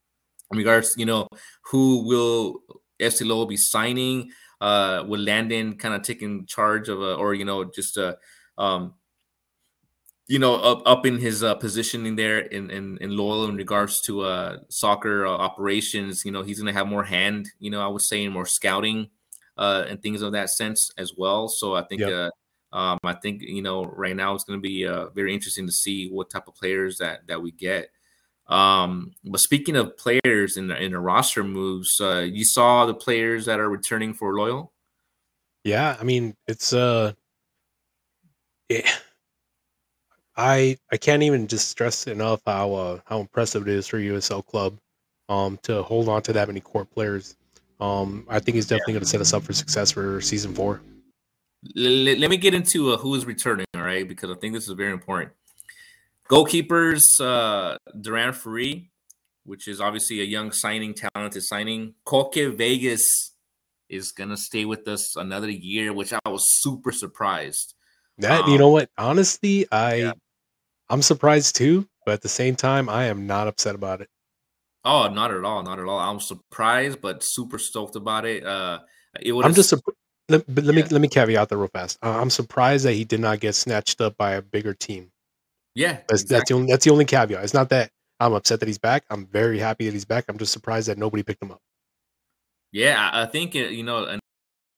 in regards, you know, who will F C Lowell be signing? Uh, will Landon kind of taking charge of a, or you know, just uh, um, you know, up up in his uh, positioning there in, in in Lowell in regards to uh soccer uh, operations. You know, he's gonna have more hand. You know, I would say more scouting uh and things of that sense as well. So I think Yep. uh. Um, I think you know right now it's going to be uh, very interesting to see what type of players that that we get. Um, but speaking of players in the, in the roster moves, uh, you saw the players that are returning for Loyal. Yeah, I mean, it's uh, it, I I can't even just stress enough how uh, how impressive it is for U S L Club, um, to hold on to that many core players. Um, I think he's definitely going to set us up for success for season four. L- let me get into uh, who is returning, all right? Because I think this is very important. Goalkeepers, uh, Duran Free, which is obviously a young signing, talented signing. Koke Vegas is gonna stay with us another year, which I was super surprised. That you Um, know what? Honestly, yeah. I I'm surprised too, but at the same time, I am not upset about it. Oh, not at all, not at all. I'm surprised, but super stoked about it. Uh, it would I'm have, just surp- let, but let me yeah, let me caveat that real fast. Uh, I'm surprised that he did not get snatched up by a bigger team. yeah, That's that's the exactly. only that's the only caveat. It's not that I'm upset that he's back. I'm very happy that he's back. I'm just surprised that nobody picked him up. Yeah, I, I think it, you know, and,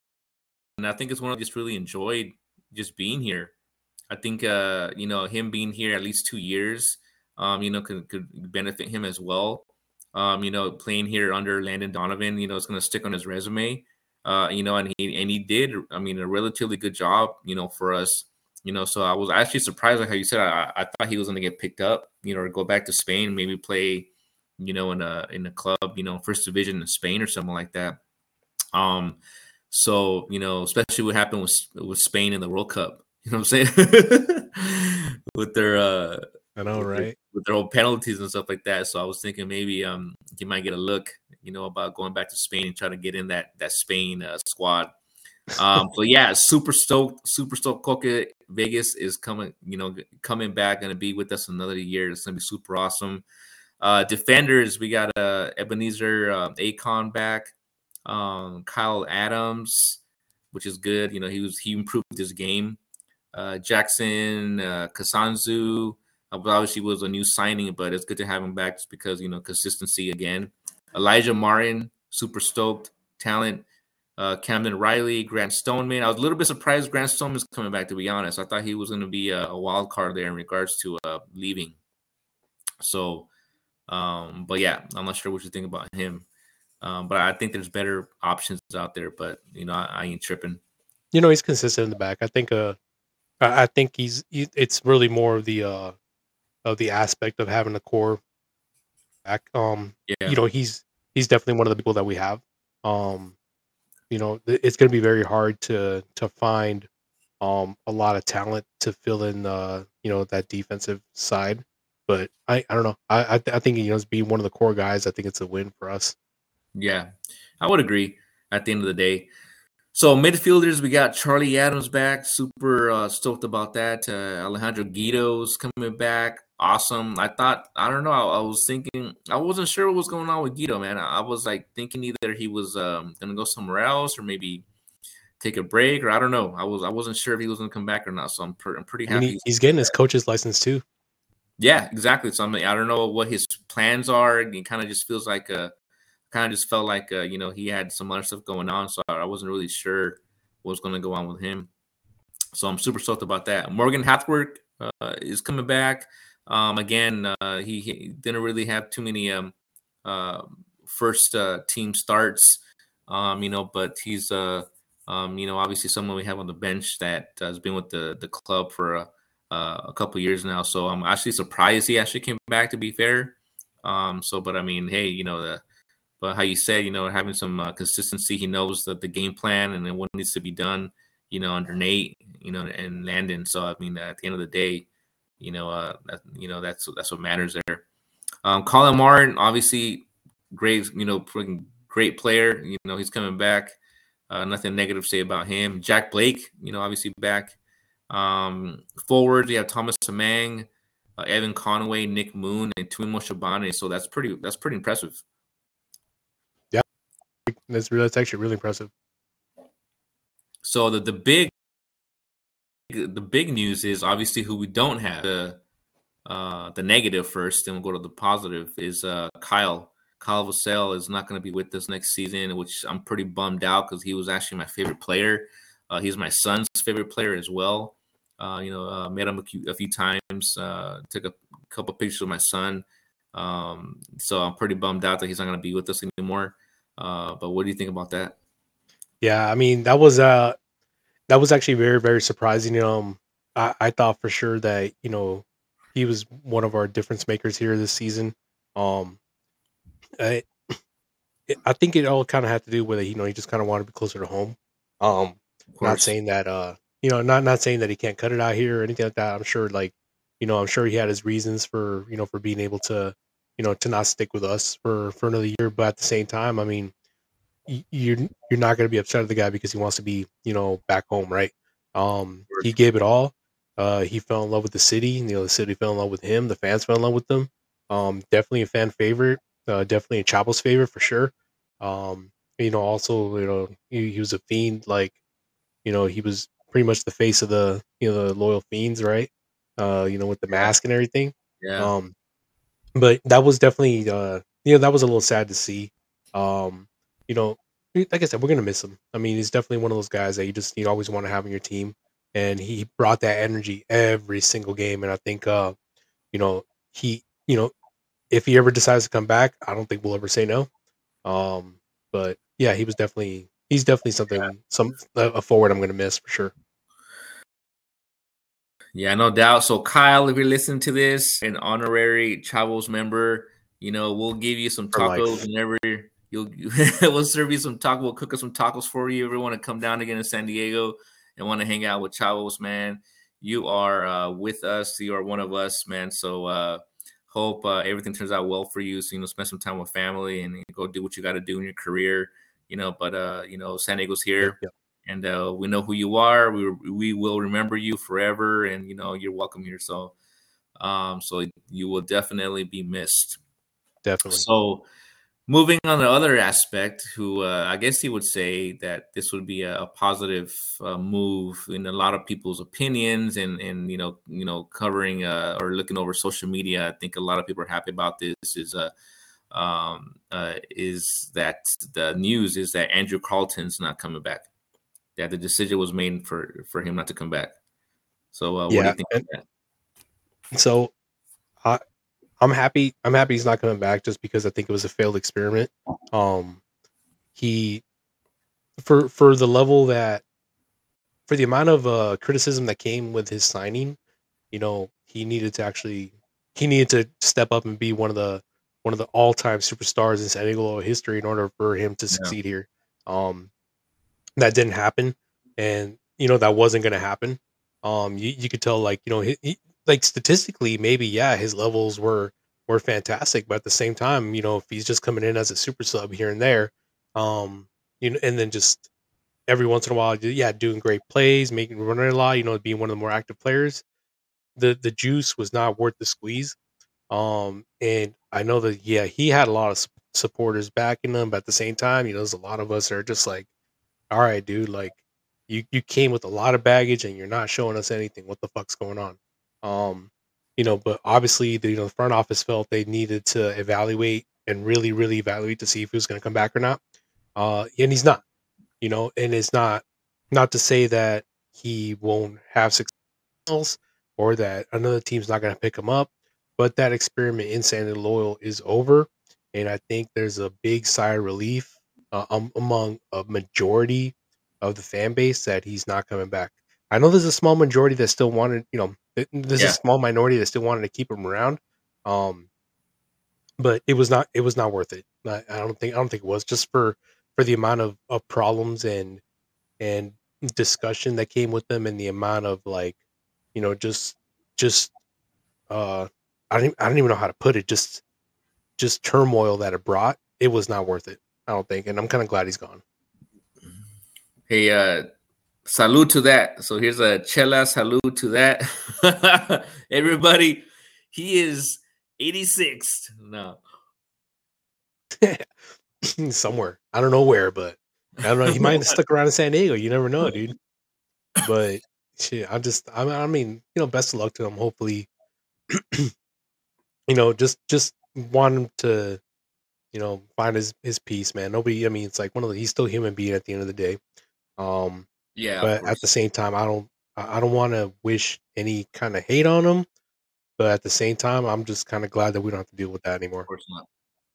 and I think it's one of just really enjoyed just being here. I think uh, you know, him being here at least two years, um, you know, could could benefit him as well. Um, you know, playing here under Landon Donovan, you know, it's going to stick on his resume. Uh, you know, and he and he did. I mean, a relatively good job, you know, for us. You know, so I was actually surprised like how you said. I, I thought he was going to get picked up, you know, or go back to Spain, maybe play, you know, in a in a club, you know, first division in Spain or something like that. Um, so you know, especially what happened with with Spain in the World Cup. You know what I'm saying? with their uh, I know, with their right? with their whole penalties and stuff like that. So I was thinking maybe um he might get a look, you know, about going back to Spain and try to get in that that Spain uh, squad. Um, but yeah, super stoked, super stoked. Coca Vegas is coming, you know, coming back, gonna be with us another year. It's gonna be super awesome. Uh, defenders, we got uh, Ebenezer uh, Akon back, um, Kyle Adams, which is good. You know, he was he improved his game. Uh, Jackson uh, Kasanzu, uh, obviously was a new signing, but it's good to have him back just because you know consistency again. Elijah Marin, super stoked, talent. Uh, Camden Riley, Grant Stoneman. I was a little bit surprised Grant Stoneman's coming back. To be honest, I thought he was going to be a, a wild card there in regards to uh, leaving. So um, but yeah, I'm not sure what you think about him. Um, but I think there's better options out there. But you know, I, I ain't tripping. You know, he's consistent in the back. I think. Uh, I, I think he's. He, it's really more of the uh of the aspect of having a core back. Um, you Yeah, know, he's he's definitely one of the people that we have. Um, you know, th- it's going to be very hard to to find um a lot of talent to fill in uh you know that defensive side. But I I don't know. I I, th- I think you know as being one of the core guys, I think it's a win for us. yeah, I would agree. At the end of the day, so midfielders, we got Charlie Adams back. Super uh, stoked about that. Uh, Alejandro Guido's coming back. Awesome. I thought I don't know. I, I was thinking I wasn't sure what was going on with Guido, man. I, I was like thinking either he was um, gonna go somewhere else or maybe take a break or I don't know. I was I wasn't sure if he was gonna come back or not. So I'm, pr- I'm pretty I mean, happy he, he's he's coming getting his back. coach's license too. Yeah, exactly. So I mean, I don't know what his plans are. It kind of just feels like uh kind of just felt like uh, you know he had some other stuff going on, so I wasn't really sure what was going to go on with him. So I'm super stoked about that. Morgan Hathworth uh, is coming back. Um, again, uh, he, he didn't really have too many um, uh, first uh, team starts, um, you know, but he's, uh, um, you know, obviously someone we have on the bench that has been with the the club for a, uh, a couple years now. So I'm actually surprised he actually came back. To be fair, um, so but I mean, hey, you know, the but how you said, you know, having some uh, consistency, he knows that the game plan and then what needs to be done, you know, under Nate, you know, and Landon. So I mean, at the end of the day, you know, uh, that, you know, that's that's what matters there. Um, Colin Martin, obviously, great, you know, great player. You know, he's coming back. Uh, nothing negative to say about him. Jack Blake, you know, obviously back. Um, forwards, you have Thomas Samang, uh, Evan Conway, Nick Moon, and Tuimo Shabane. So that's pretty. That's pretty impressive. That's really, that's actually really impressive. So the the big the big news is obviously who we don't have. The uh, the negative first, then we'll go to the positive. Is uh, Kyle Kyle Vassell is not going to be with us next season, which I'm pretty bummed out because he was actually my favorite player. Uh, he's my son's favorite player as well. Uh, you know, uh, met him a few, a few times. Uh, took a couple pictures with my son. Um, so I'm pretty bummed out that he's not going to be with us anymore. Uh, but what do you think about that? Yeah, I mean that was uh that was actually very very surprising. Um, I, I thought for sure that you know he was one of our difference makers here this season. Um, I I think it all kind of had to do with it. You know, he just kind of wanted to be closer to home. Um, Of not course. saying that uh you know not not saying that he can't cut it out here or anything like that. I'm sure like you know I'm sure he had his reasons for you know for being able to you know to not stick with us for for another year. But at the same time, I mean you're you're not going to be upset at the guy because he wants to be you know back home, right? Um, he gave it all. Uh, he fell in love with the city. You know, the city fell in love with him. The fans fell in love with them. Um, definitely a fan favorite. Uh, definitely a Chapo's favorite for sure. Um, you know, also you know he, he was a fiend. Like you know, he was pretty much the face of the you know the loyal fiends, right? Uh, you know, with the Yeah. mask and everything. Yeah. Um, but that was definitely uh you know that was a little sad to see. Um, you know, like I said, we're gonna miss him. I mean, he's definitely one of those guys that you just you always want to have on your team, and he brought that energy every single game. And I think uh, you know, he you know if he ever decides to come back, I don't think we'll ever say no. Um, but yeah, he was definitely he's definitely something some a forward I'm gonna miss for sure. Yeah, no doubt. So, Kyle, if you're listening to this, an honorary Chavos member, you know, we'll give you some For tacos life. whenever you'll, we'll serve you some taco. We'll cook us some tacos for you. If you want to come down again to San Diego and want to hang out with Chavos, man, you are uh, with us. You are one of us, man. So, uh, hope uh, everything turns out well for you. So, you know, spend some time with family and go do what you got to do in your career, you know, but, uh, you know, San Diego's Yep, here yep. and uh, we know who you are. We we will remember you forever, and you know you're welcome here. So, um, so you will definitely be missed. Definitely. So, moving on to the other aspect, who uh, I guess you would say that this would be a, a positive uh, move in a lot of people's opinions, and and you know you know covering uh, or looking over social media. I think a lot of people are happy about this. Is uh, um, uh, is that the news is that Andrew Carlton's not coming back, that the decision was made for for him not to come back. So, uh, what do Yeah, you think and of that? so I I'm happy. I'm happy he's not coming back just because I think it was a failed experiment. Um, he for for the level that for the amount of uh, criticism that came with his signing, you know, he needed to actually he needed to step up and be one of the one of the all time superstars in San Diego history in order for him to Yeah, succeed here. Um, that didn't happen, and you know that wasn't going to happen. Um, you, you could tell, like you know, he, he, like statistically, maybe yeah, his levels were were fantastic, but at the same time, you know, if he's just coming in as a super sub here and there, um, you know, and then just every once in a while, yeah, doing great plays, making running a lot, you know, being one of the more active players, the the juice was not worth the squeeze. Um, and I know that yeah, he had a lot of supporters backing him, but at the same time, you know, there's a lot of us that are just like all right, dude, like you you came with a lot of baggage and you're not showing us anything. What the fuck's going on? Um, you know, but obviously the you know the front office felt they needed to evaluate and really, really evaluate to see if he was gonna come back or not. Uh and he's not, you know, and it's not not to say that he won't have success or that another team's not gonna pick him up, but that experiment in San Loyal is over. And I think there's a big sigh of relief uh, um, among a majority of the fan base that he's not coming back. I know there's a small majority that still wanted, you know, th- there's a yeah, small minority that still wanted to keep him around. Um, but it was not, it was not worth it. I, I don't think, I don't think it was just for, for the amount of, of problems and, and discussion that came with them and the amount of like, you know, just, just, uh, I don't, I don't even know how to put it. Just, just turmoil that it brought. It was not worth it. I don't think, and I'm kind of glad he's gone. hey, uh, salute to that. So here's a chela salute to that. Everybody, he is eighty-sixth. No, somewhere. I don't know where, but I don't know. He might have stuck around in San Diego. You never know, dude. But shit, I'm just, I, I mean, you know, best of luck to him. Hopefully, you know, just just want him to, you know, find his his peace, man. Nobody, I mean, it's like one of the, he's still a human being at the end of the day. Um, Yeah, of but at the course. same time, I don't, I I don't want to wish any kind of hate on him. But at the same time, I'm just kind of glad that we don't have to deal with that Of anymore. course not.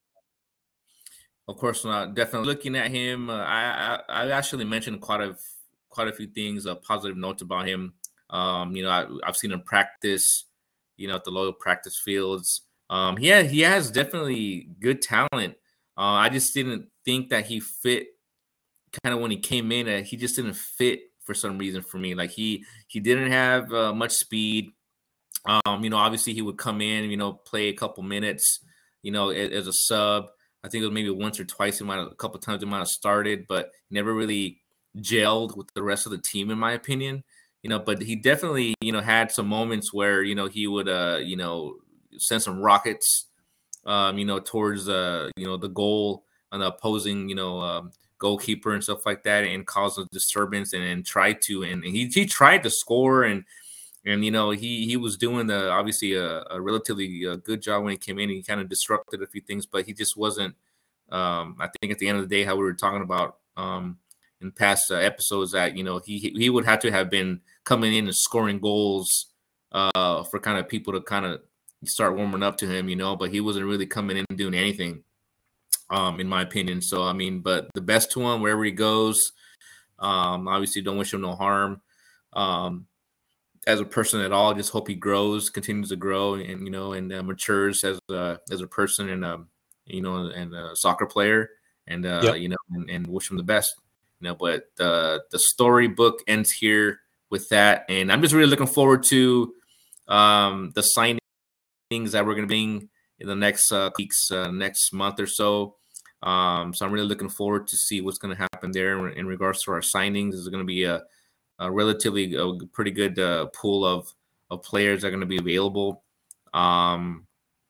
Of course not. Definitely looking at him. Uh, I, I I actually mentioned quite a quite a few things, uh, positive notes about him. Um, you know, I, I've seen him practice. You know, at the local practice fields. Um, yeah, he has definitely good talent. Uh, I just didn't think that he fit. Kind of when he came in, uh, he just didn't fit for some reason for me. Like he he didn't have uh, much speed. Um, you know, obviously he would come in, you know, play a couple minutes, you know, as, as a sub. I think it was maybe once or twice. He might have, a couple times he might have started, but never really gelled with the rest of the team, in my opinion. You know, but he definitely, you know, had some moments where you know he would, uh, you know, send some rockets, um, you know, towards, uh, you know, the goal on the opposing, you know, um, goalkeeper and stuff like that, and cause a disturbance, and, and try to, and he he tried to score, and and you know he he was doing the obviously a, a relatively uh, good job when he came in. He kind of disrupted a few things, but he just wasn't. Um, I think at the end of the day, how we were talking about um, in past uh, episodes, that you know he he would have to have been coming in and scoring goals uh, for kind of people to kind of start warming up to him, you know. But he wasn't really coming in and doing anything, um, in my opinion. So I mean, but the best to him wherever he goes. Um, obviously, don't wish him no harm. Um, as a person at all. Just hope he grows, continues to grow, and you know, and uh, matures as a as a person, and um, you know, and a soccer player, and uh, Yep. you know, and, and wish him the best. You know, but the the storybook ends here with that, and I'm just really looking forward to um, the signings that we're going to be in the next uh, weeks, uh, next month or so. Um, so I'm really looking forward to see what's going to happen there in, in regards to our signings. Is going to be a a relatively a pretty good uh, pool of of players that are going to be available. Um,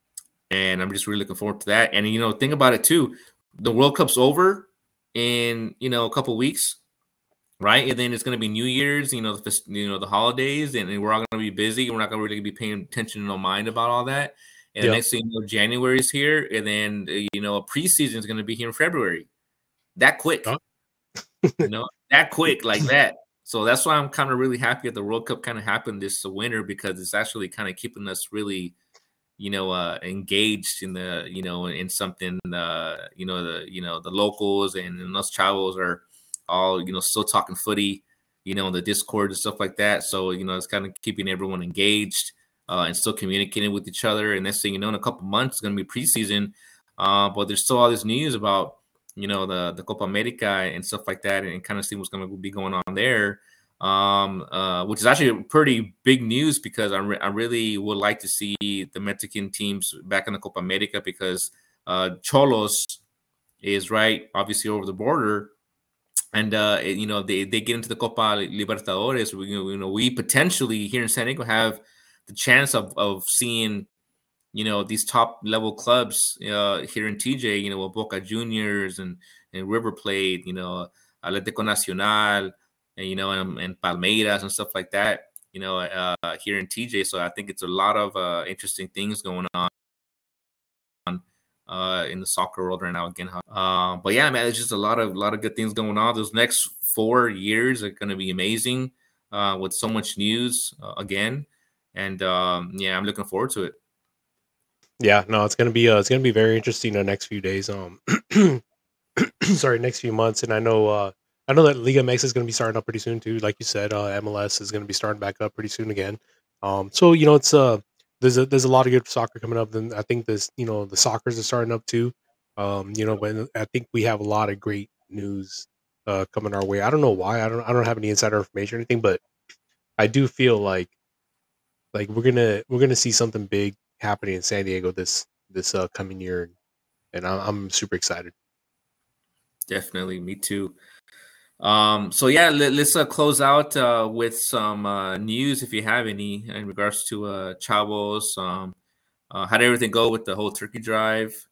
and I'm just really looking forward to that. And you know, think about it too. The World Cup's over in you know a couple weeks, right? And then it's going to be New Year's. You know, the you know the holidays, and, and we're all going to be busy. We're not going to really be paying attention, no mind about all that. And the Yep. next thing you know, January is here, and then you know, a preseason is going to be here in February. That quick. Huh? You know, that quick like that. So that's why I'm kind of really happy that the World Cup kind of happened this winter, because it's actually kind of keeping us really, you know, uh, engaged in the, you know, in something, uh, you know, the, you know, the locals and, and us travels are all, you know, still talking footy, you know, the Discord and stuff like that. So, you know, it's kind of keeping everyone engaged uh, and still communicating with each other. And next thing you know, in a couple months, it's going to be preseason. Uh, but there's still all this news about, you know, the the Copa America and stuff like that, and kind of see what's going to be going on there. Um, uh, which is actually pretty big news, because I, re- I really would like to see the Mexican teams back in the Copa America, because uh, Cholos is right, obviously over the border, and uh, it- you know they, they get into the Copa Libertadores. We, you know, you know, we potentially here in San Diego have the chance of of seeing, you know, these top level clubs uh, here in T J, you know, with Boca Juniors and, and River Plate, you know, Atlético Nacional, and, you know, and, and Palmeiras and stuff like that, you know, uh, here in T J. So I think it's a lot of uh, interesting things going on uh, in the soccer world right now again. Uh, but yeah, man, it's just a lot of, lot of good things going on. Those next four years are going to be amazing uh, with so much news uh, again. And um, yeah, I'm looking forward to it. Yeah. No, it's gonna be uh, it's gonna be very interesting the next few days. Um, sorry, next few months, and I know uh, I know that Liga M X is gonna be starting up pretty soon too. Like you said, uh, M L S is gonna be starting back up pretty soon again. Um, so you know, it's uh, there's a there's a lot of good soccer coming up. Then I think this, you know, the soccer's are starting up too. Um, you know, but I think we have a lot of great news uh coming our way. I don't know why. I don't I don't have any insider information or anything, but I do feel like like we're gonna we're gonna see something big happening in San Diego this this uh, coming year, and I'm, I'm super excited. Definitely, me too. Um, so yeah, let, us uh, close out uh, with some uh, news, if you have any, in regards to uh, Chavos. Um, uh, how did everything go with the whole turkey drive?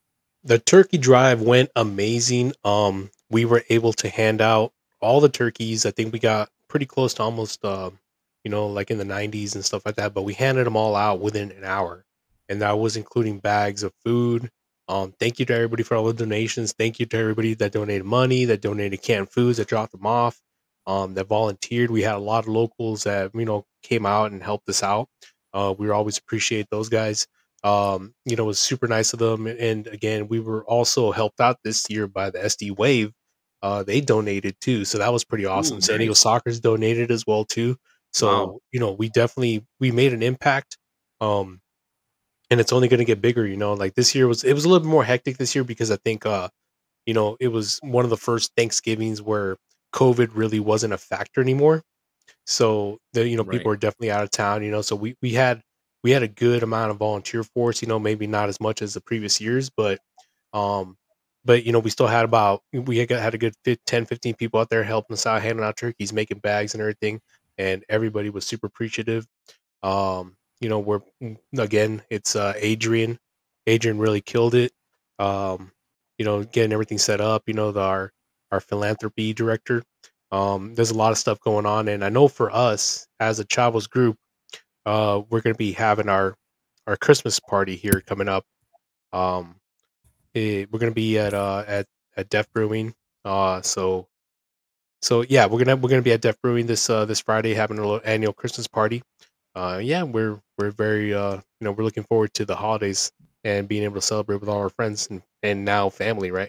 the turkey drive went amazing. Um, we were able to hand out all the turkeys. I think we got pretty close to almost, um, you know, like in the nineties and stuff like that. But we handed them all out within an hour, and that was including bags of food. Um, thank you to everybody for all the donations. Thank you to everybody that donated money, that donated canned foods, that dropped them off, um, that volunteered. We had a lot of locals that you know came out and helped us out. Uh, we always appreciate those guys. Um, you know, it was super nice of them. And again, we were also helped out this year by the S D Wave. Uh, they donated too, so that was pretty Ooh, awesome. San Diego nice. Soccer's donated as well too. Wow. So you know, we definitely we made an impact. Um, and it's only going to get bigger. You know, like this year was it was a little bit more hectic this year because I think uh, you know, it was one of the first Thanksgivings where COVID really wasn't a factor anymore. So the you know people Right. are definitely out of town. You know, so we we had we had a good amount of volunteer force. You know, maybe not as much as the previous years, but um, but you know we still had about we had, had a good fifteen, ten, fifteen people out there helping us out, handing out turkeys, making bags and everything, and everybody was super appreciative. Um, you know, we're mm, again, it's uh, Adrian. Adrian really killed it. Um, you know, getting everything set up. You know, the, our our philanthropy director. Um, there's a lot of stuff going on, and I know for us as a Chavos group, uh, we're going to be having our our Christmas party here coming up. Um, eh, we're going to be at uh at at Def Brewing. Uh, so so yeah, we're gonna we're gonna be at Def Brewing this uh this Friday having a little annual Christmas party. Uh, yeah, we're we're very uh you know we're looking forward to the holidays and being able to celebrate with all our friends and and now family, right?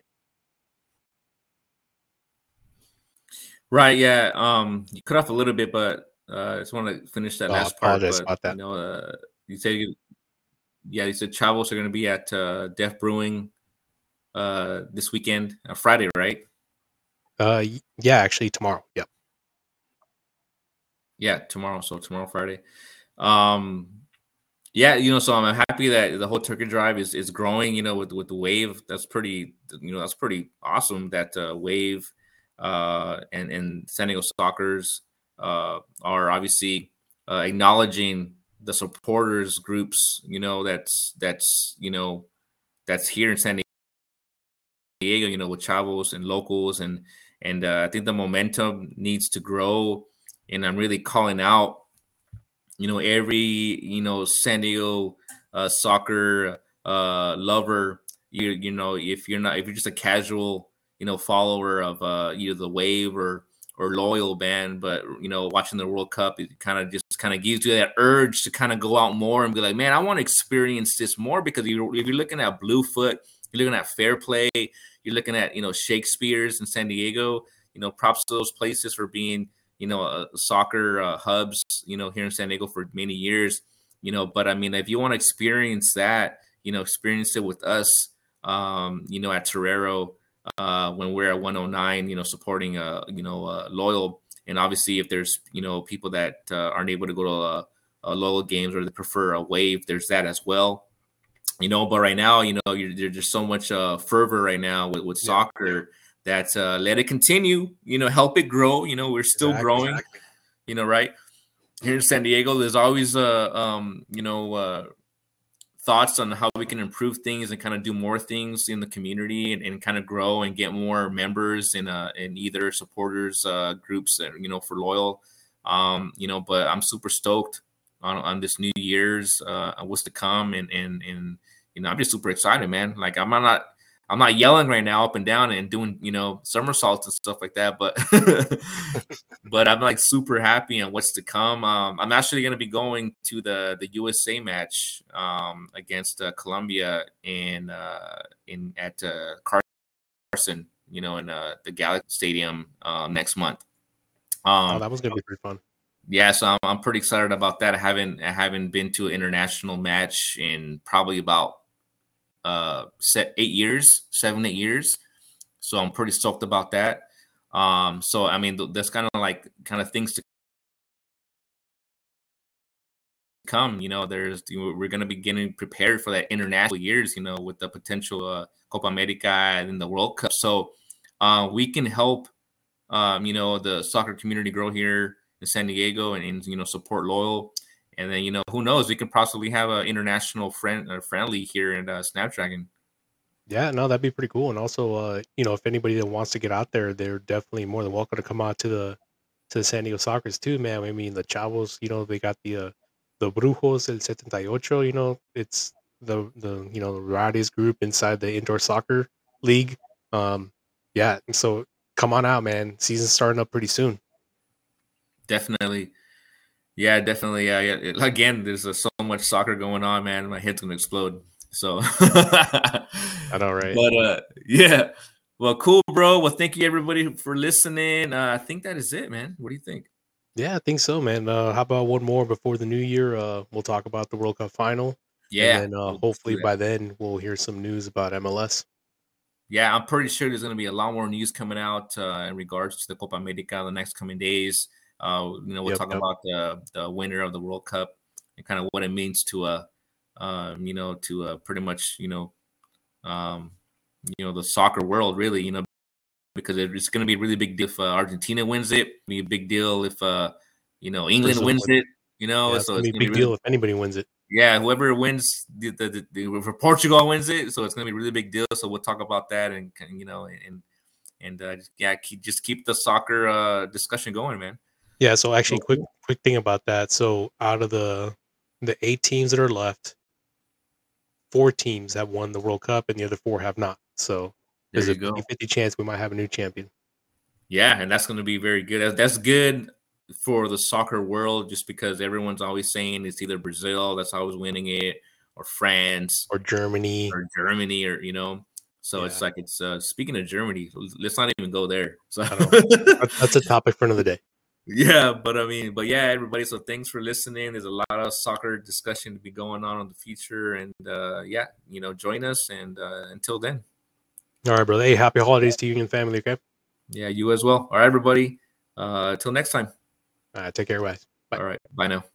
Right. Yeah. Um, you cut off a little bit, but uh, I just want to finish that Uh, last part. apologize But about you that. know, uh, you said you, yeah, you said Chavos are going to be at uh, Def Brewing uh, this weekend, uh, Friday, right? Uh, y- yeah, actually tomorrow. Yep. Yeah, tomorrow. So tomorrow, Friday. Um, yeah, you know, so I'm happy that the whole turkey drive is is growing. You know, with with the wave, that's pretty. You know, that's pretty awesome. That uh, wave uh, and and San Diego Soccer's uh, are obviously uh, acknowledging the supporters groups. You know, that's that's you know that's here in San Diego. You know, with Chavos and locals, and and uh, I think the momentum needs to grow. And I'm really calling out you know every you know San Diego uh, soccer uh, lover. You you know if you're not if you're just a casual you know follower of uh, either the Wave or or loyal band, but you know watching the World Cup, it kind of just kind of gives you that urge to kind of go out more and be like, man, I want to experience this more because you're, if you're looking at Bluefoot, you're looking at Fair Play, you're looking at you know Shakespeare's in San Diego. You know, props to those places for being you know, uh, soccer uh, hubs, you know, here in San Diego for many years, you know, but I mean, if you want to experience that, you know, experience it with us, um, you know, at Torero, uh, when we're at one oh nine, you know, supporting, uh, you know, uh, loyal. And obviously if there's, you know, people that uh, aren't able to go to uh, uh, loyal games or they prefer a wave, there's that as well. You know, but right now, you know, you're, there's just so much uh, fervor right now with, with Yeah. soccer that uh, let it continue, you know, help it grow. You know, we're still Exactly. growing, you know, right? Here in San Diego, there's always, uh, um, you know, uh, thoughts on how we can improve things and kind of do more things in the community and, and kind of grow and get more members in, uh, in either supporters uh, groups, that, you know, for loyal, um, you know, but I'm super stoked on, on this New Year's, uh, what's to come. And, and, and, you know, I'm just super excited, man. Like I'm not, I'm not yelling right now up and down and doing, you know, somersaults and stuff like that, but but I'm like super happy on what's to come. Um, I'm actually going to be going to the the U S A match um, against uh, Colombia in uh, in at uh, Carson, you know, in uh, the Galaxy Stadium um, next month. Oh, Um, that was gonna be pretty fun. yeah, so I'm, I'm pretty excited about that. I haven't I haven't been to an international match in probably about uh set eight years, seven eight years. So I'm pretty stoked about that. Um, so I mean, th- that's kind of like kind of things to come. You know, there's you know, we're going to be getting prepared for that international years. You know, with the potential uh, Copa America and then the World Cup. So uh, we can help. Um, you know, the soccer community grow here in San Diego and, and you know support loyal. And then you know who knows, we could possibly have an international friend or friendly here in uh, Snapdragon. Yeah, no, that'd be pretty cool. And also, uh, you know, if anybody that wants to get out there, they're definitely more than welcome to come out to the to the San Diego Soccers too, man. I mean, the Chavos, you know, they got the uh, the Brujos el seventy-eight. You know, it's the the you know the Rades group inside the indoor soccer league. Um, yeah, and so come on out, man. Season's starting up pretty soon. Definitely. Yeah, definitely. Yeah, yeah. Again, there's uh, so much soccer going on, man. My head's gonna explode. So, I know, right? but uh, yeah. Well, cool, bro. Well, thank you everybody for listening. Uh, I think that is it, man. What do you think? Yeah, I think so, man. Uh, how about one more before the new year? Uh, we'll talk about the World Cup final, and Yeah, then uh, let's hopefully do that. by then we'll hear some news about M L S. Yeah, I'm pretty sure there's going to be a lot more news coming out uh, in regards to the Copa America the next coming days. Uh, you know, we'll Yep, talk yep. about the the winner of the World Cup and kind of what it means to uh, um, you know, to uh, pretty much, you know, um, you know, the soccer world, really, you know, because it's going to be a really big deal if uh, Argentina wins it. It'll be a big deal if uh, you know, England Brazil wins wins it. it. You know, Yeah, it's so gonna it's be a going to be big really deal if anybody wins it. yeah, whoever wins the, the, the, the for Portugal wins it, so it's going to be a really big deal. So we'll talk about that and you know and and uh, yeah, keep, just keep the soccer uh, discussion going, man. Yeah. So actually, So quick quick thing about that. So out of the the eight teams that are left, four teams have won the World Cup, and the other four have not. So there there's a you go. fifty-fifty chance we might have a new champion. Yeah, and that's going to be very good. That's good for the soccer world, just because everyone's always saying it's either Brazil that's always winning it, or France, Or Germany. or Germany, or you know. So it's Yeah, like it's uh, speaking of Germany, let's not even go there. So I know. That- That's a topic for another day. yeah, but I mean, but yeah, everybody. So thanks for listening. There's a lot of soccer discussion to be going on in the future, and uh, yeah, you know, join us. And uh, until then, All right, brother. Hey, happy holidays to you and your family. Okay. yeah, you as well. All right, everybody. Uh, till next time. All right. Take care, guys. Bye. All right, bye now.